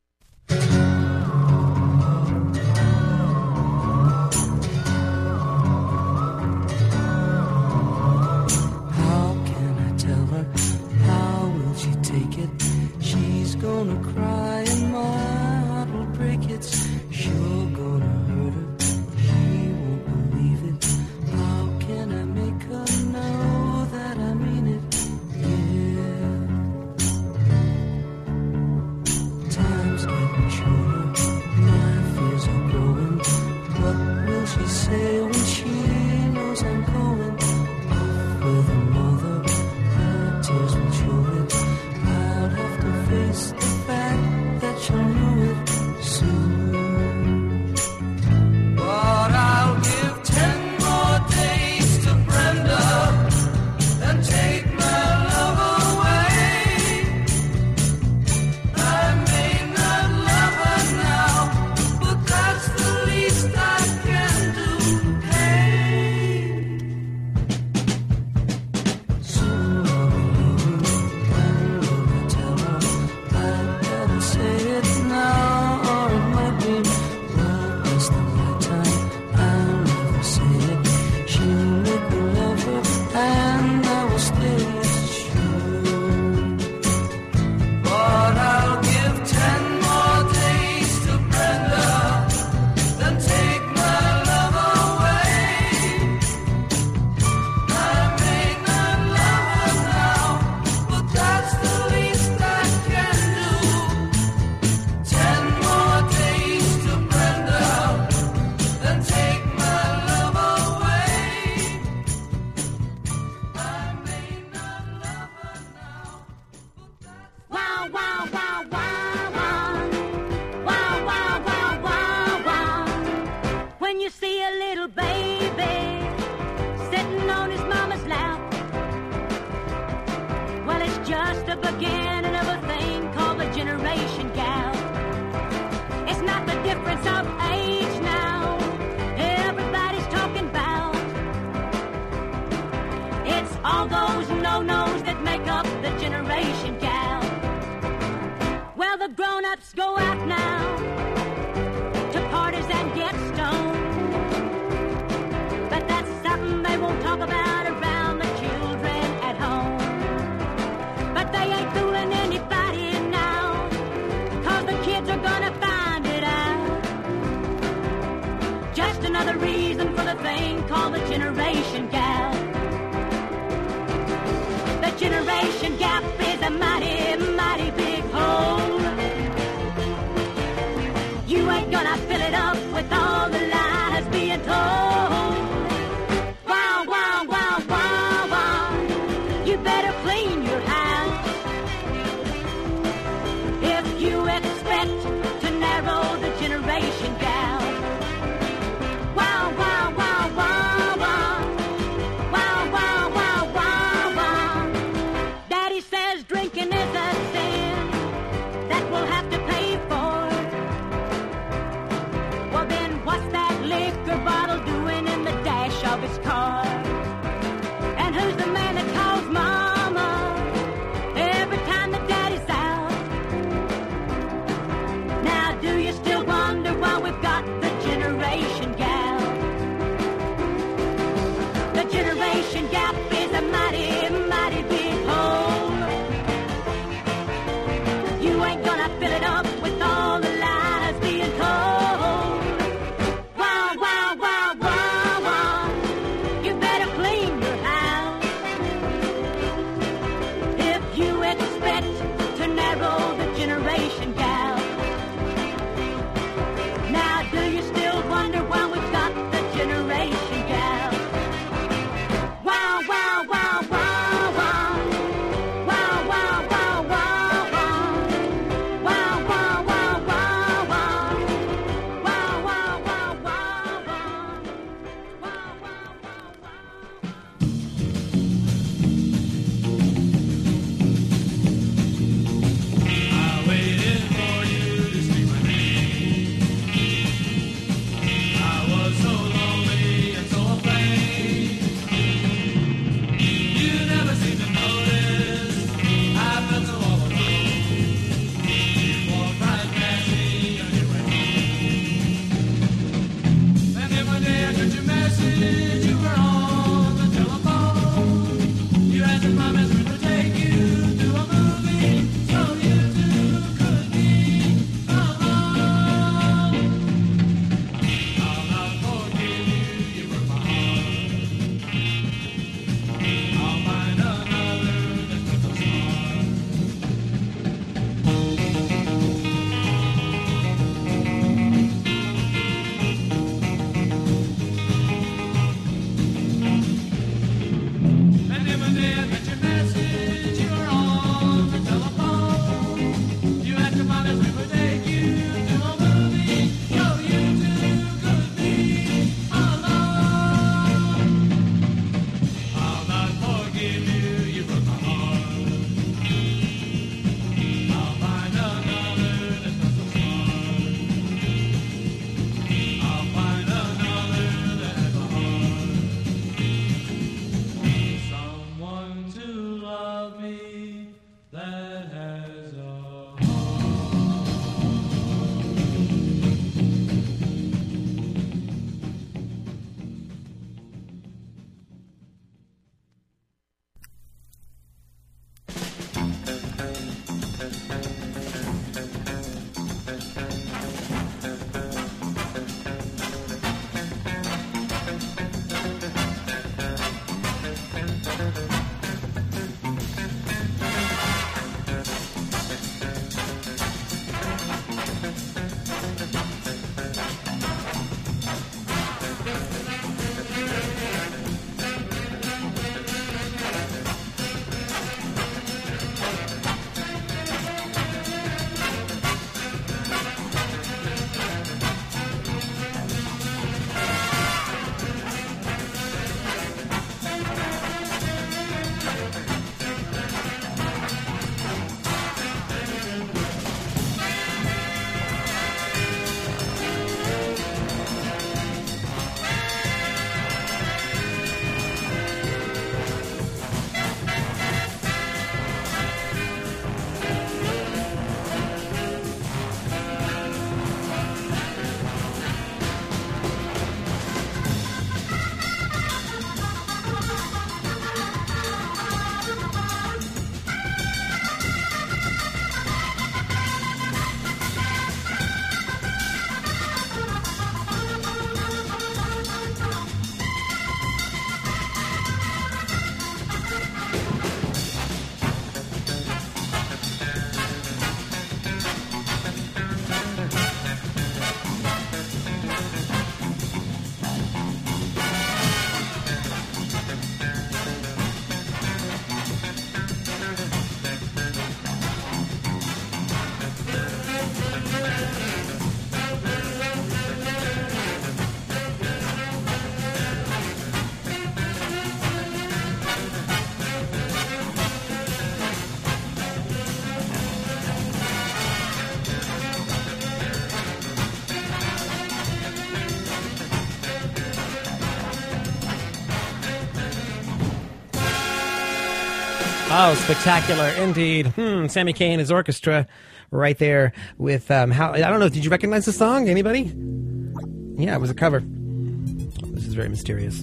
How can I tell her? How will she take it? She's gonna cry and my heart will break. It's sure gonna hurt her. She won't believe it. How can I make her know that I mean it? Yeah. Time's getting shorter. My fears are growing. What will she say when she knows I'm going? Off with her mother. Her tears will show it. I'll have to face the fact that she'll know it soon. But I'll give 10 more days to Brenda and take my love away. I may not love her now, but that's the least I can do. Hey, soon I'll be leaving. When will I tell her? I better say it now, or it might be well past the right time. I'll never say it. She'll make me love her, and I will stay. It's true. But I'll give 10 more days to Brenda, then take my love away. I may not love her now, but that's the least I can do. 10 more days to Brenda, then take my love away. I may not love her now. Wow, wow, wow, wow, wow. Wow, wow, wow, wow, wow. When you see a little baby sitting on his mama's lap, well, it's just the beginning of a thing called a generation gap. It's not the difference of age now everybody's talking about. It's all those no-nos that make up the generation gap. Well, the grown-ups go out now to parties and get stoned, but that's something they won't talk about around the children at home. But they ain't through Oh, spectacular indeed. Sammy Kaye and his orchestra right there with, I don't know, did you recognize the song? Anybody? Yeah, it was a cover. This is very mysterious.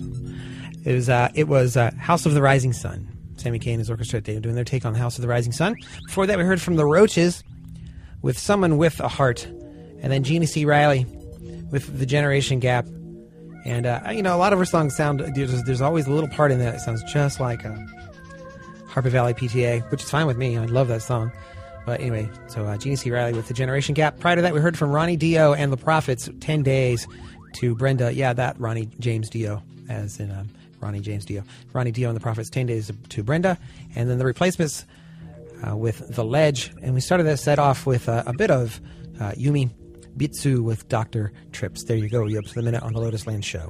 It was House of the Rising Sun. Sammy Kaye and his orchestra doing their take on House of the Rising Sun. Before that, we heard from the Roaches with Someone with a Heart. And then Jeannie C. Riley with The Generation Gap. And, a lot of her songs sound, there's always a little part in that sounds just like Harper Valley PTA, which is fine with me. I love that song. But anyway, so Jeannie C. Riley with The Generation Gap. Prior to that, we heard from Ronnie Dio and the Prophets, 10 Days to Brenda. Yeah, that Ronnie James Dio, as in Ronnie James Dio. Ronnie Dio and the Prophets, 10 Days to Brenda. And then the Replacements with The Ledge. And we started that set off with a bit of Yumi Bitsu with Dr. Trips. There you go. You're up to the minute on the Lotus Land Show.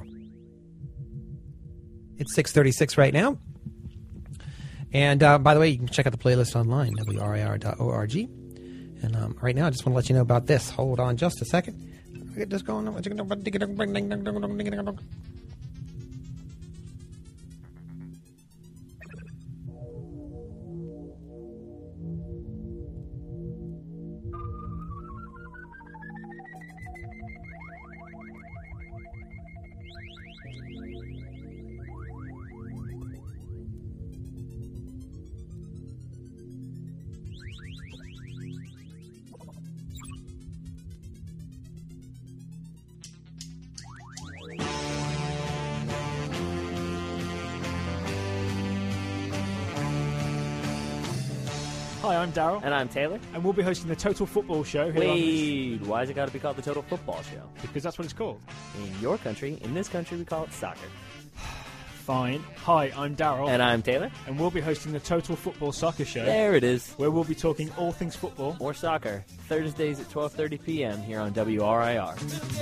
It's 6:36 right now. And by the way, you can check out the playlist online, WRIR.org. And right now, I just want to let you know about this. Hold on just a second. I'll get this going. Hi, I'm Daryl. And I'm Taylor. And we'll be hosting the Total Football Show here on Wait, why has it got to be called the Total Football Show? Because that's what it's called. In your country, in this country, we call it soccer. Fine. Hi, I'm Daryl. And I'm Taylor. And we'll be hosting the Total Football Soccer Show. There it is. Where we'll be talking all things football. Or soccer. Thursdays at 12:30 p.m. here on WRIR.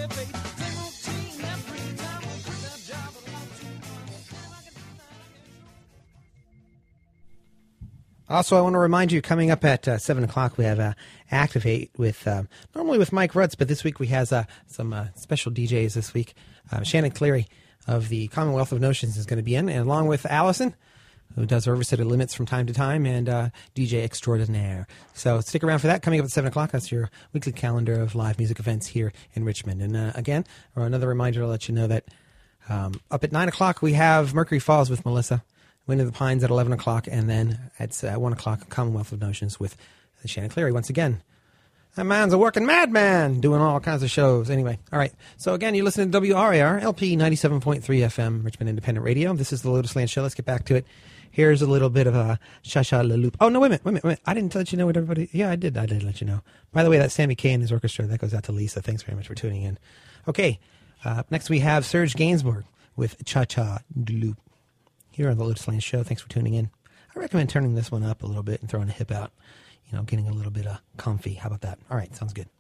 Also, I want to remind you, coming up at 7 o'clock, we have Activate with, normally with Mike Rutz, but this week we have some special DJs this week. Shannon Cleary of the Commonwealth of Notions is going to be in, and along with Allison, who does Oversetter Limits from time to time, and DJ Extraordinaire. So stick around for that. Coming up at 7 o'clock, that's your weekly calendar of live music events here in Richmond. And again, another reminder to let you know that up at 9 o'clock, we have Mercury Falls with Melissa. Wind of the Pines at 11 o'clock, and then at 1 o'clock, Commonwealth of Notions with Shannon Cleary once again. That man's a working madman doing all kinds of shows. Anyway, all right. So again, you're listening to WRIR, LP 97.3 FM, Richmond Independent Radio. This is the Lotus Land Show. Let's get back to it. Here's a little bit of a Cha-Cha La Loupe. Oh, no, wait a minute. I didn't let you know what everybody... Yeah, I did let you know. By the way, that's Sammy Kaye and his orchestra. That goes out to Lisa. Thanks very much for tuning in. Okay, next we have Serge Gainsbourg with Cha-Cha La Loupe here on the Lotus Lane Show. Thanks for tuning in. I recommend turning this one up a little bit and throwing a hip out. You know, getting a little bit comfy. How about that? All right, sounds good.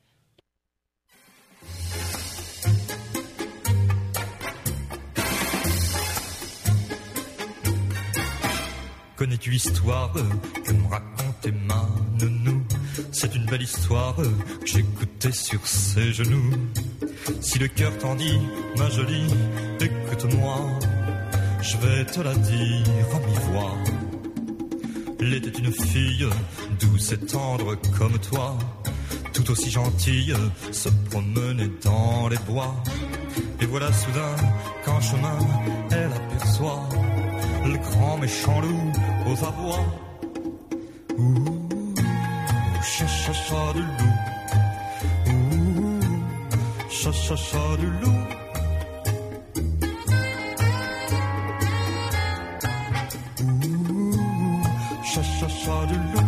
Connais-tu l'histoire que me racontait ma nounou? C'est une belle histoire que j'écoutais sur ses genoux. Si le cœur t'en dit, ma jolie, écoute-moi, je vais te la dire à mi-voix. Elle était une fille douce et tendre comme toi, tout aussi gentille, se promenait dans les bois. Et voilà soudain qu'en chemin, elle aperçoit le grand méchant loup aux abois. Ouh, cha-cha-cha du loup. Ouh, cha-cha-cha du loup. Ouh, cha-cha-cha du loup.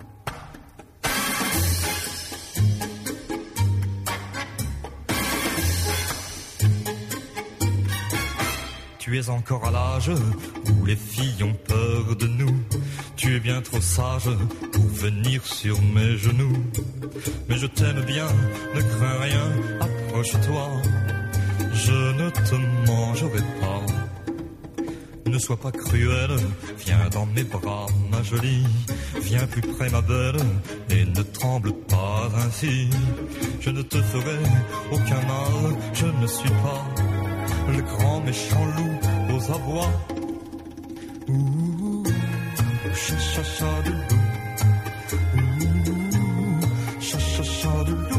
Tu es encore à l'âge où les filles ont peur de nous. Tu es bien trop sage pour venir sur mes genoux. Mais je t'aime bien, ne crains rien, approche-toi. Je ne te mangerai pas. Ne sois pas cruelle, viens dans mes bras, ma jolie. Viens plus près, ma belle, et ne tremble pas ainsi. Je ne te ferai aucun mal, je ne suis pas le grand méchant loup aux abois. Ouh, cha-cha-cha du loup. Ouh, cha-cha-cha du loup.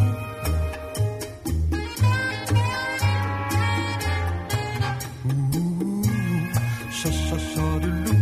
Ouh, cha-cha-cha du loup.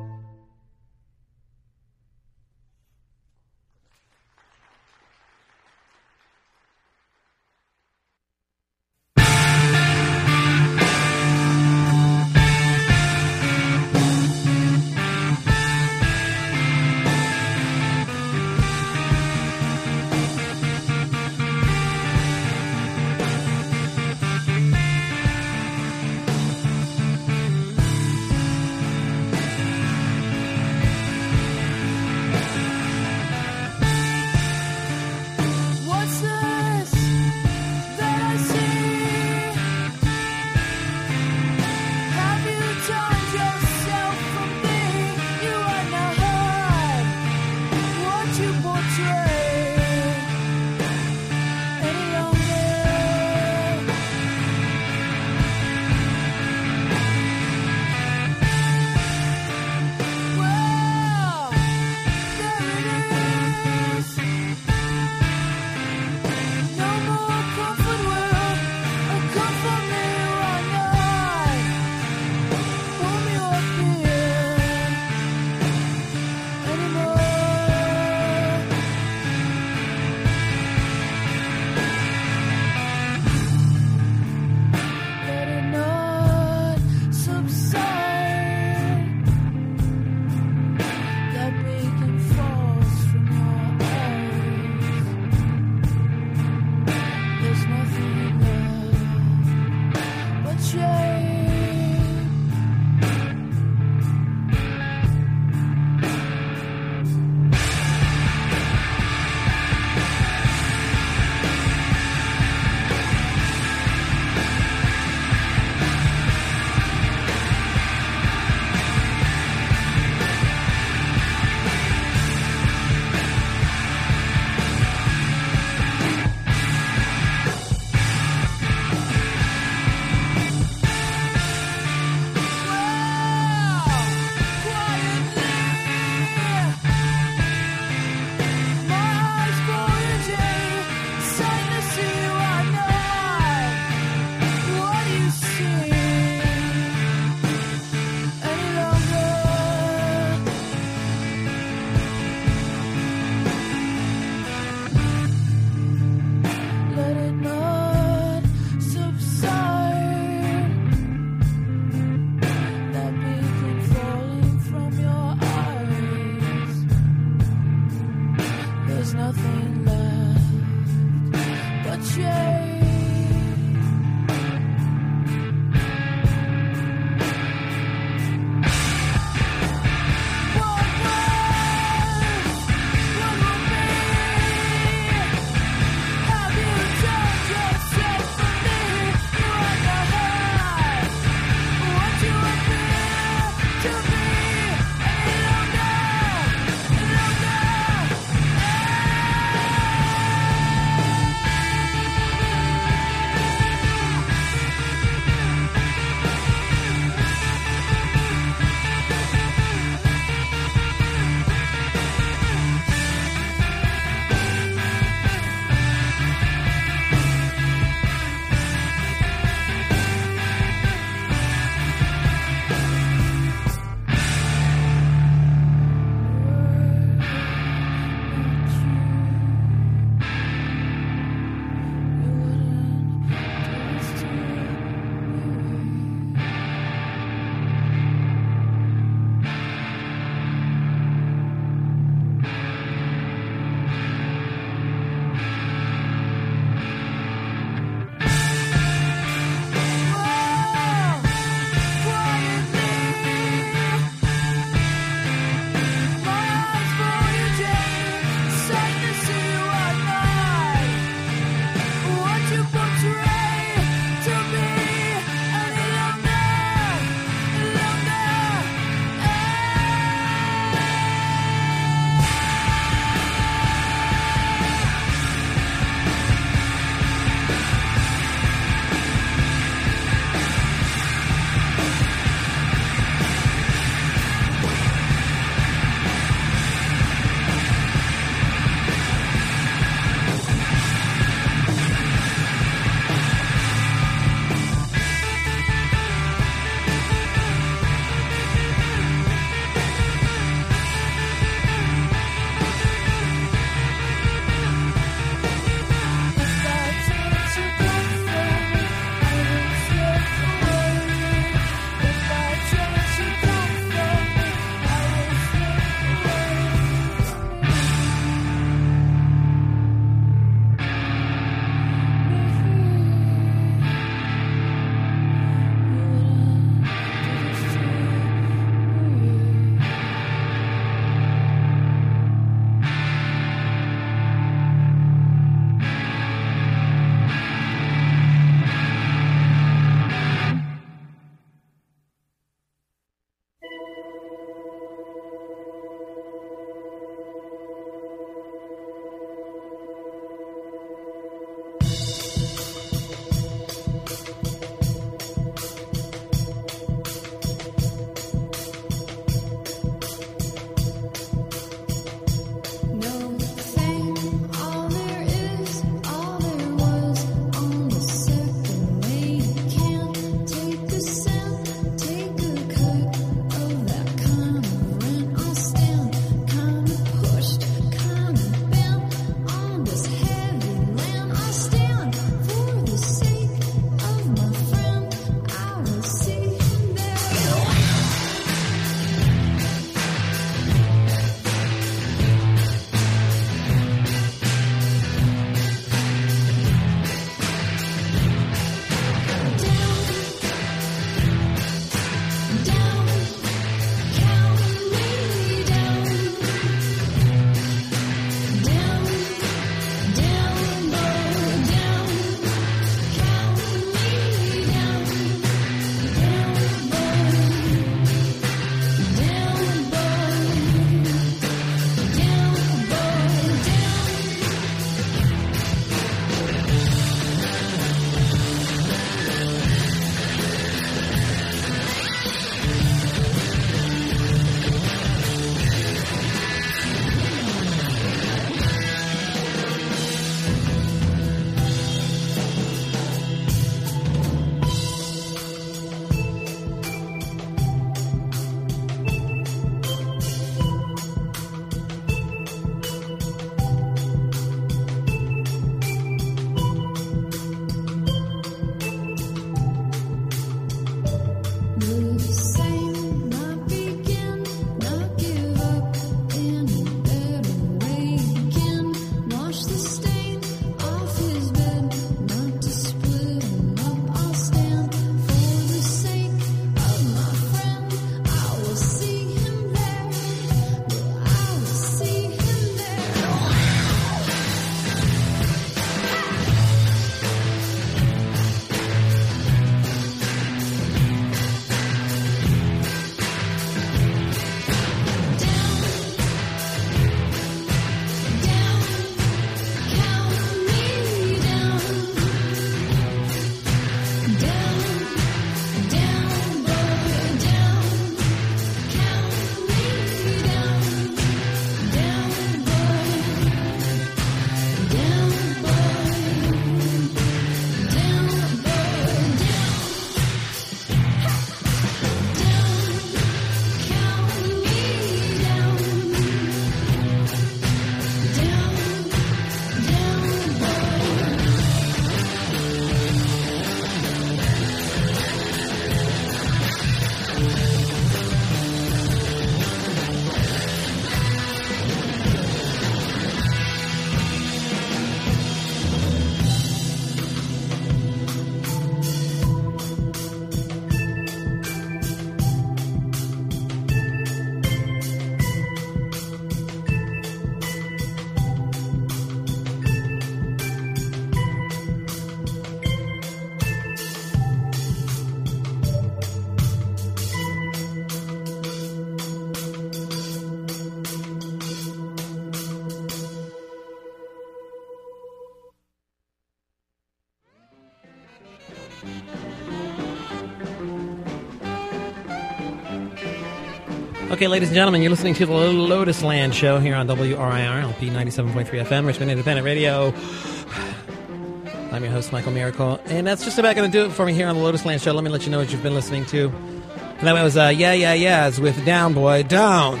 Okay, ladies and gentlemen, you're listening to the Lotus Land Show here on WRIR, LP 97.3 FM, Richmond Independent Radio. I'm your host, Michael Miracle, and that's just about going to do it for me here on the Lotus Land Show. Let me let you know what you've been listening to. And that was Yeah Yeah Yeahs with Down Boy, Down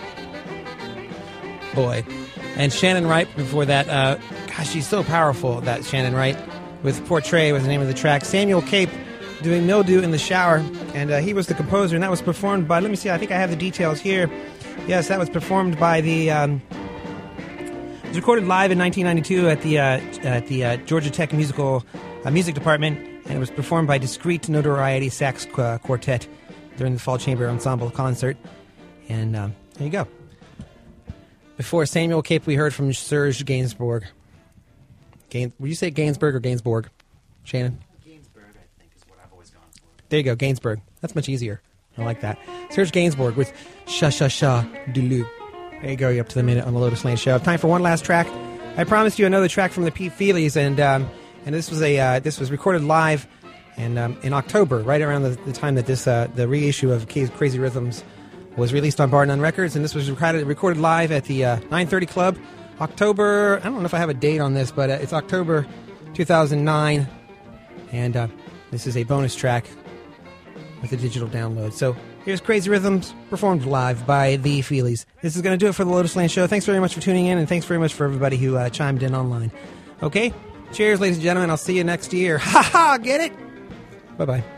Boy. And Shannon Wright before that. Gosh, she's so powerful, that Shannon Wright, with Portray was the name of the track. Samuel Cape doing Mildew in the Shower, and he was the composer, and that was performed by, let me see, I think I have the details here. Yes, that was performed by the, it was recorded live in 1992 at the Georgia Tech music department, and it was performed by Discreet Notoriety Sax Quartet during the Fall Chamber Ensemble concert, and there you go. Before Samuel Cape, we heard from Serge Gainsbourg. Would you say Gainsbourg or Gainsbourg, Shannon? There you go, Gainsbourg. That's much easier. I like that. Serge Gainsbourg with Sha Sha Sha Dulu. There you go, you're up to the minute on the Lotus Lane Show. Time for one last track. I promised you another track from the Pete Feelies, and this was recorded live and in October, right around the time that this the reissue of Crazy Rhythms was released on Bar None Records, and this was recorded live at the 930 Club, October. I don't know if I have a date on this, but it's October 2009, and this is a bonus track with a digital download. So here's Crazy Rhythms, performed live by the Feelies. This is going to do it for the Lotus Land Show. Thanks very much for tuning in, and thanks very much for everybody who chimed in online. Okay? Cheers, ladies and gentlemen. I'll see you next year. Ha ha! Get it? Bye-bye.